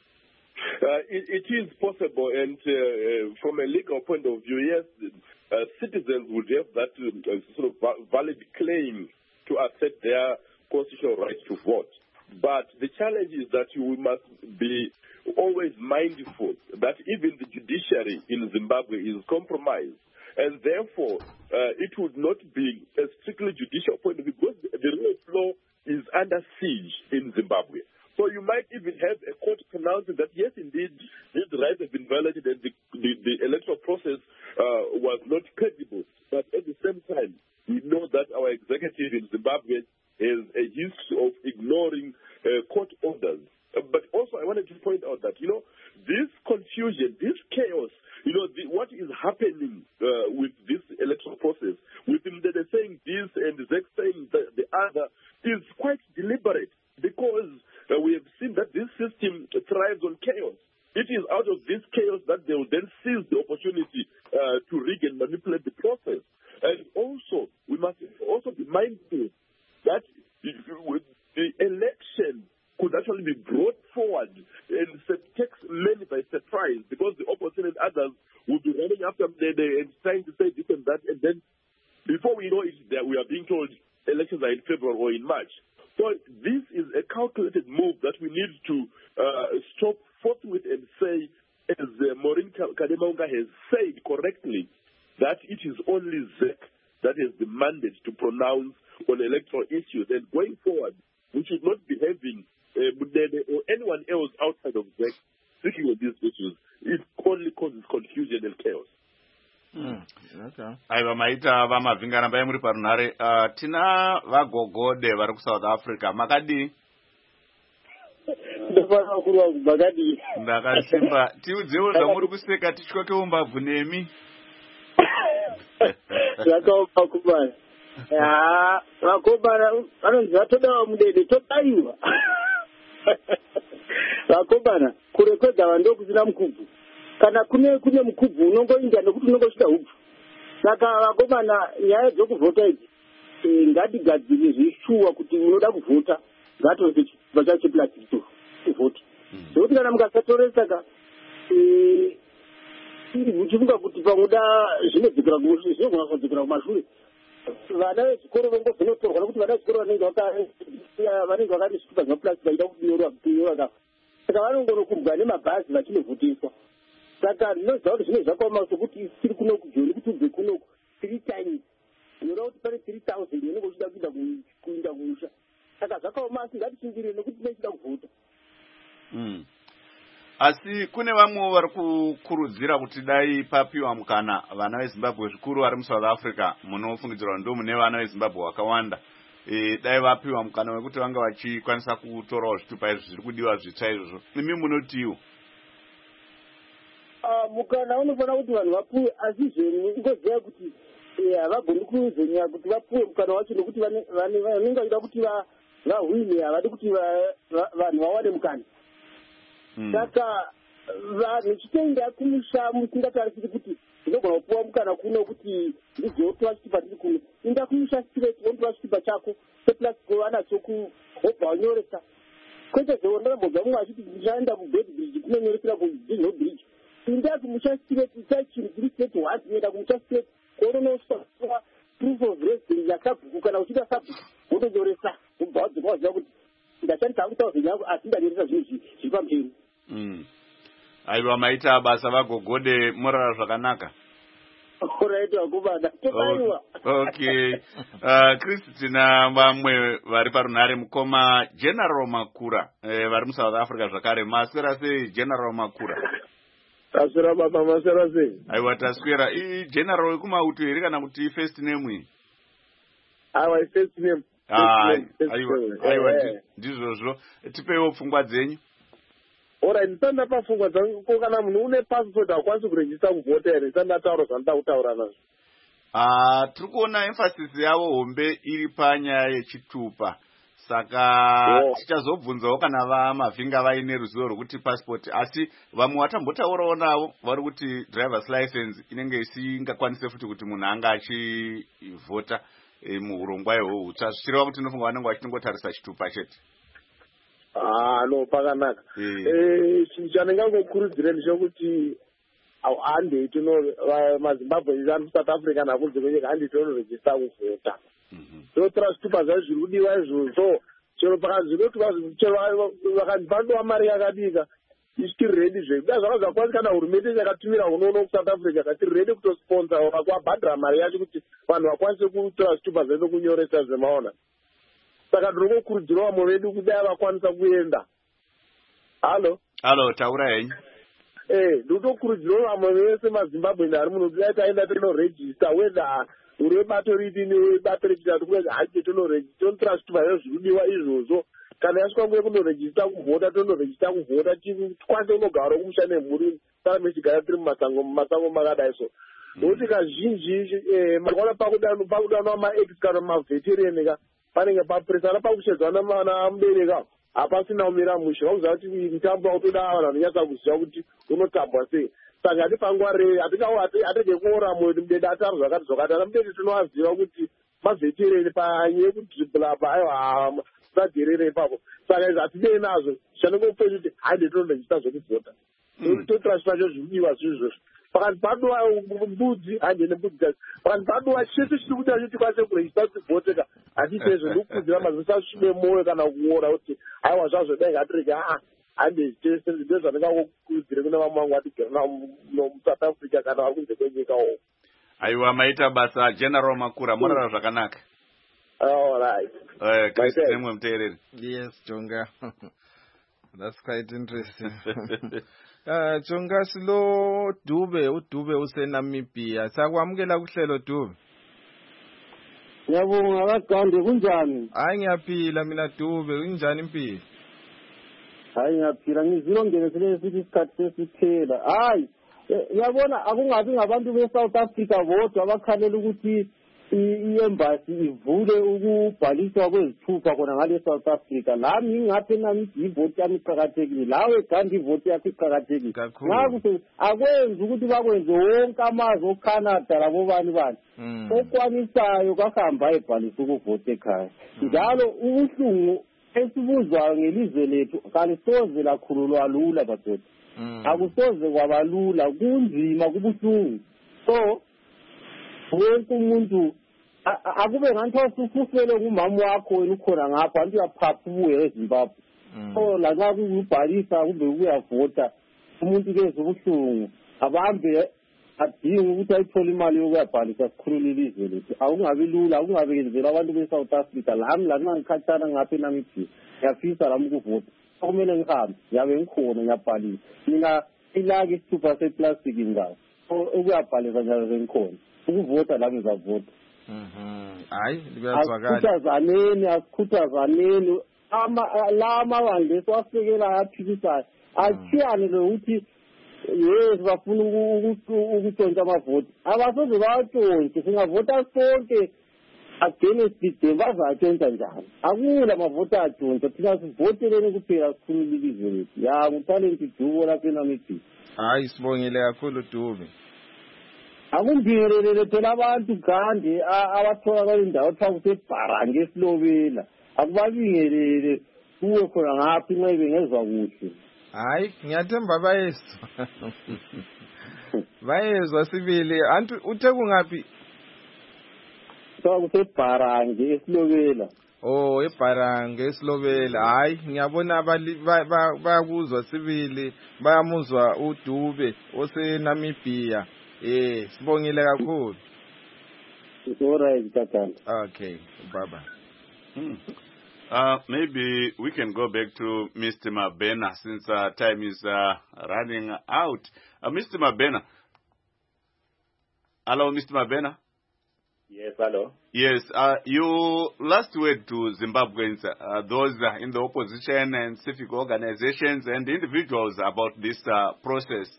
Uh, it, it is possible, and uh, uh, from a legal point of view, yes, uh, citizens would have that uh, sort of valid claim to assert their constitutional right to vote. But the challenge is that we must be always mindful that even the judiciary in Zimbabwe is compromised. And therefore, uh, it would not be a strictly judicial point of view because the rule of law is under siege in Zimbabwe. So you might even have a court pronouncing that, yes, indeed, these rights have been violated and the, the, the electoral process uh, was not credible. But at the same time, we know that our executive in Zimbabwe has a history of ignoring uh, court orders. Uh, but also I wanted to point out that, you know, this confusion, this chaos, you know, the, what is happening uh, with this electoral process, with them that they're saying this and the next saying the, the other, is quite deliberate because uh, we have seen that this system thrives on chaos. It is out of this chaos that they will then seize the opportunity uh, to rig and manipulate the process. And also, we must also be mindful that the election could actually be brought forward and takes many by surprise because the opposition and others will be running after them and trying to say this and that, and then before we know it, that we are being told elections are in February or in March. So this is a calculated move that we need to uh, stop forthwith and say, as uh, Maureen Kademaunga has said correctly, that it is only Z E C that has the mandate to pronounce on electoral issues, and going forward, we should not be having Uh, or anyone else outside of Z E C speaking of these issues. It only causes confusion and chaos. Mm. Okay. Aiva maita vamavhinga rambai muri parunhare. Uh, tina vagogode vari kuSouth Africa. Makadi? ndofana kurwa kubakadi ndakasimba tiudzewo zvamuri kuseka tichikokewo mbabvu nemi zvakaoma kubana ya vakomana vanonzi vatodawo mudede todaiwa vakomana kure kwega vando kusina mukubvu kana kune kune mukubvu unongoinda nekuti unongosvika hubvu saka vakomana nyaya dzokuvhota idzi ngatigadzire zvishuwa kuti unoda kuvhota ngatoze chibva chacho plastic kuvhota nekuti kana mukasatoresa uchifunga kuti pamuda zvinodzikira kumushure zvinogona kudzikira kumashure vana vechikoro vongozvinotorwa nekuti vana vechikoro vanenge vanenge vakati zvitupa zvemaplastic vaida kudiorwa kudiorwa saka vanongonokumbwa nemabhazi vachinovhotiswa saka ndinoziva kuti zvine zvakaoma sokuti tiri kunoku joni kuti ubve kunoku three times unoda kuti pane three thousand unenge uchida kuinda kuinda kumusha saka zvakaoma asi ngatichingirire nekuti tinechida kuvhota asi kune vamwewo vari kukurudzira kuti dai papiwa mukana vana vezimbabwe zvikuru vari musouth africa munofungidzirwa ndo mune vana vezimbabwe vakawanda e, dai vapiwa mukana wekuti vanga vachikwanisa kutorawo zvitupa izvi zviri kudiwa zvitsva izvozvo imi munotiwo mukana unofanira kuti vanhu vapuwe asi zvenyu ingoziva kuti havagoni kuzenya kuti vapuwe mukana wacho nekuti vanenge vachida kuti vahwine havadi kuti vanhu vawane mukana saka vanhu chitoenda kumusha musingatarisiri kuti ndinogona kupuwa mukana kuno kuti ndizotora chitupa tiri kuno inda kumusha straight wontora chitupa chako seplastic wanacho wobva wanyoresa kwete zveondarambobva mumwe achiti ndichaenda kubed bridge kunonyoresera kudignal bridge inda kumusha straight isachiri tiri straight once inoenda kumusha straight kounonoswa proof of residence yakabhuku kana uchida sabhuku wotonyoresa wobva wadzoka waziva kuti ndashandisa hangu thousand yangu asi ndanyoresa zvinhu zviri pamucheni aiwa maita basa vagogode morara zvakanaka oraiti vakubada tobaiwa okay uh, kristi tina vamwe vari parunhare mukoma general makura eh, vari musouth africa zvakare maswera sei general makura taswera baba maswera sei aiwa taswera i general wekumauto here kana kuti first name iyi aiwa first name aiwa aiwa ndizvozvo tipeiwo pfungwa dzenyu orai ndisanda pafungwa dzangu ko kana munhu une passport hakwanisi kurejista kuvhota here ndisanda taura zvandida kutaura nazvo ah tiri kuona emphasis yavo hombe iri panyaya yechitupa saka tichazobvunzawo kana vamavhinga vaine ruzivo rwekuti passport asi vamwe vatambotaurawo navo vari kuti drivers license inenge isingakwanise futi kuti munhu anga achivhota e, muurongwa ihwohwo zvichireva kuti ndinofunga vanenge vachinongotarisa chitupa chete ah no pakanaka eh chinhu chandingangokurudzireni chokuti handi tino mazimbabwe vari south africa nakunze kwenyika handi tonorejista kuvhota totora zvitupa zvavo zviri kudiwa izvozvo chero chero vakandipandiwa mari yakadika ichitiri redi zve da zvaka zvakwanisa kana hurumende yakatumira unoona kusouth africa katiri redi kutosponsa vakavabhadhira mari yacho kuti vanhu vakwanise kutora zvitupa zvedu kunyoresa zvemaona saka ndinokurudzira vamwe vedu kudai vakwanisa kuenda halo halo taura henyu eh ndinokurudzira vamwe vese mazimbabwe ari muno kudai taenda tonorejista whether uri webato ripi newebato rechitatu kunenge hache tonorejista tonotora zvitupa izvo zvirudiwa izvozvo kana yasvika nguye kunorejista kuvhota tonorejista kuvhota tikwanise kunogara kumusha nemhuri saka mechigara tiri mumasango mumasango makadai so nokuti kazhinji makwana pakudanwa maex kana maveterani ka panenge papresana pakushedzana mana mubereka hapasina kumira mushe vakuziva kuti mitambo akutoda vanhu vanonyatsa kuziva kuti unotambwa sei saka hati panguva rei hatege kuora mwedu mudede atari zvakati zvakati ana mudede tinovaziva kuti maveterani panyaya yekudriblapa aiwa sagerere ipapo saka izvi hatidei nazvo chandingopei kuti hande tonorejista zvokuvhota totora zvipacho zvidiwa zviizvozvo pakati paduwa mbudzi hande nembudzi dzacho pakati paduwa chese chiri kuti acho tikwanise kurejista tivhoteka hatiteizvo ndikukudzira mazvisasvibe mwoyo kana kuora kuti aiwa zvazvo dai ngatirege aa hande tese ndo zvandingakukudzire kune vamwe vangu vatigere navo musouth africa kana vari kunze kwenyika wo aiwa maita basa general makura morara zvakanaka all right uh, kristi nemwe muteereri yes jonga that's quite interesting uh, jonga silo Dube uDube usenamibia sakwamukela kuhlelo Dube Ngiyabonga akagande kunjani hayi ngiyaphila mina Dube kunjani impilo hayi ngiyaphila ngizilongenesele sithi isikhathi sesiphela hayi yabona akungabi ngabantu be-South Africa bodwa abakhalela ukuthi i-embassy ivule ukubhaliswa kwezithupha khona ngale South Africa. Lami ngingaphe nami ivoti yami iqakathekile, lawe kanti ivoti yakho iqakathekile. Ngakho akwenzi ukuthi bakwenze wonke amazwe oCanada labobani bani okwanisayo kwahamba ebhalisa ukuvota ekhaya. Njalo ubuhlungu esibuzwayo ngelizwe lethu kalisoze lakhululwa lula badoda. Akusoze kwabalula, kunzima, kubuhlungu. So wonke umuntu akube ngathi usufele ngumama wakho wena ukhona ngapha antu uyaphapha ubuye eZimbabwe. So lanxa kuyibhalisa kumbe ukuyavota umuntu kezwe ubuhlungu abambe adinga ukuthi ayithole imali yokuyabhalisa sikhulule ilizwe lethu. Akungabi lula, akungabekezela abantu be-South Africa. Lami lanxa ngikhathana ngapha eNamibia ngiyafisa lami ukuvota. Kumele ngihambe ngiyabe ngikhona ngiyabhalisa. Mina ilaki isithupha seplastiki ngayo ukuyabhalisa njalo sengikhona. Ukuvota la ngizavota. Mhm. Hayi libezwakala. Akhuthazaneni, akhuthazaneni ama la amabandla esiwasekela ayaphikisayo. Achiyane lokuthi yes bafuna ukutshontsha amavoti. Abasoze bawatshontshe, singavota sonke against bazatshontsha njani. Akula amavoti atshontsha, thina sivoteleni kuphela sikhulule ilizwe lethu. Ya ngutalenti Dubo lapha eNamibia. Hayi sibongile kakhulu Dube. Akungibingelele phela abantu gande abathola indawo ethiwa kusebharange esilobela. Akubabingelele kuwe khona ngapha inxa bengezwa kuhle. Hayi ngiyathemba bayezwa. Bayezwa sibili. Antu uthe kungaphi? Ethiwa kusebharange esilobela. Oh ebharange esilobela. Hayi ngiyabona bayakuzwa sibili, bayamuzwa uDube oseNamibia. Eh sibongile kakhulu. Alright Tatana. Okay bye bye. Hmm. Uh, maybe we can go back to Mister Mabena since uh, time is uh, running out. Uh, Mister Mabena. Hello, Mister Mabena. Yes, hello. Yes, uh, your last word to Zimbabweans, uh, those uh, in the opposition and civic organizations and individuals about this uh, process.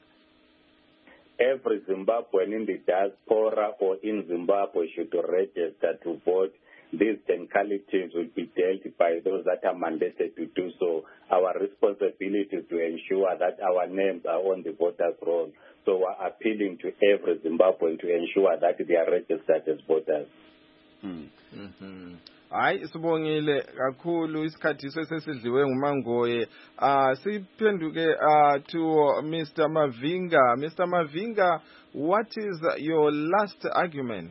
Every Zimbabwean in the diaspora or in Zimbabwe should register to vote. These technicalities will be dealt by those that are mandated to do so. Our responsibility is to ensure that our names are on the voters' roll. So we're appealing to every Zimbabwean to ensure that they are registered as voters. Mm. Mm-hmm. Hayi sibongile kakhulu isikhathi sesidliwe ngumangoye. Ah siphenduke uh, to Mister Mavinga. Mister Mavinga, what is your last argument?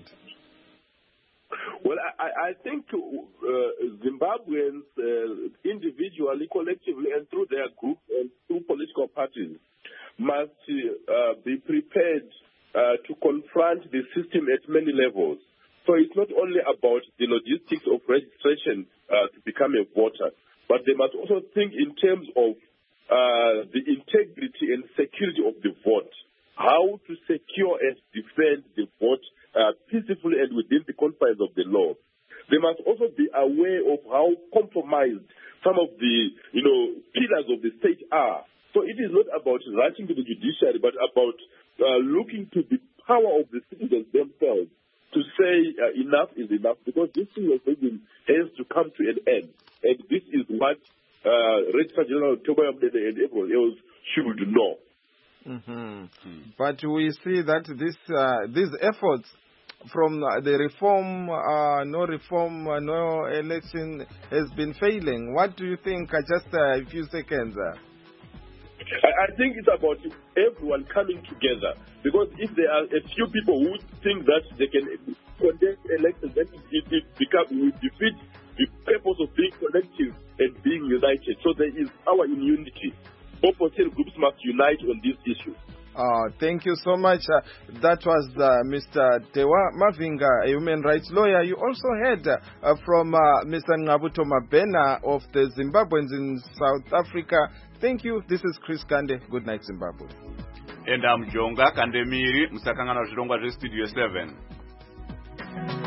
Well, I, I think uh, Zimbabweans uh, individually, collectively, and through their group and through political parties must uh, be prepared uh, to confront the system at many levels. So it's not only about the logistics of registration uh, to become a voter, but they must also think in terms of uh, the integrity and security of the vote, how to secure and defend the vote uh, peacefully and within the confines of the law. They must also be aware of how compromised some of the, you know, pillars of the state are. So it is not about rushing to the judiciary, but about uh, looking to the power of the citizens themselves to say uh, enough is enough, because this thing has to come to an end. And this is what uh, Registrar General Toba and everyone else should know. Mm-hmm. Mm. But we see that this uh, these efforts from the reform, uh, no reform, uh, no election has been failing. What do you think? Uh, just uh, a few seconds. Uh. I think it's about everyone coming together, because if there are a few people who think that they can conduct elections, then it, it becomes, we defeat the purpose of being collective and being united. So there is power in unity. Opposition groups must unite on this issue. Uh, thank you so much. Uh, that was uh, Mister Tewa Mavinga, a human rights lawyer. You also heard uh, from uh, Mister Ngabuto Mabena of the Zimbabweans in South Africa. Thank you. This is Chris Kande. Good night, Zimbabwe. And I'm Jonga Kandemiri, Musakangana Zhirongwa Studio seven.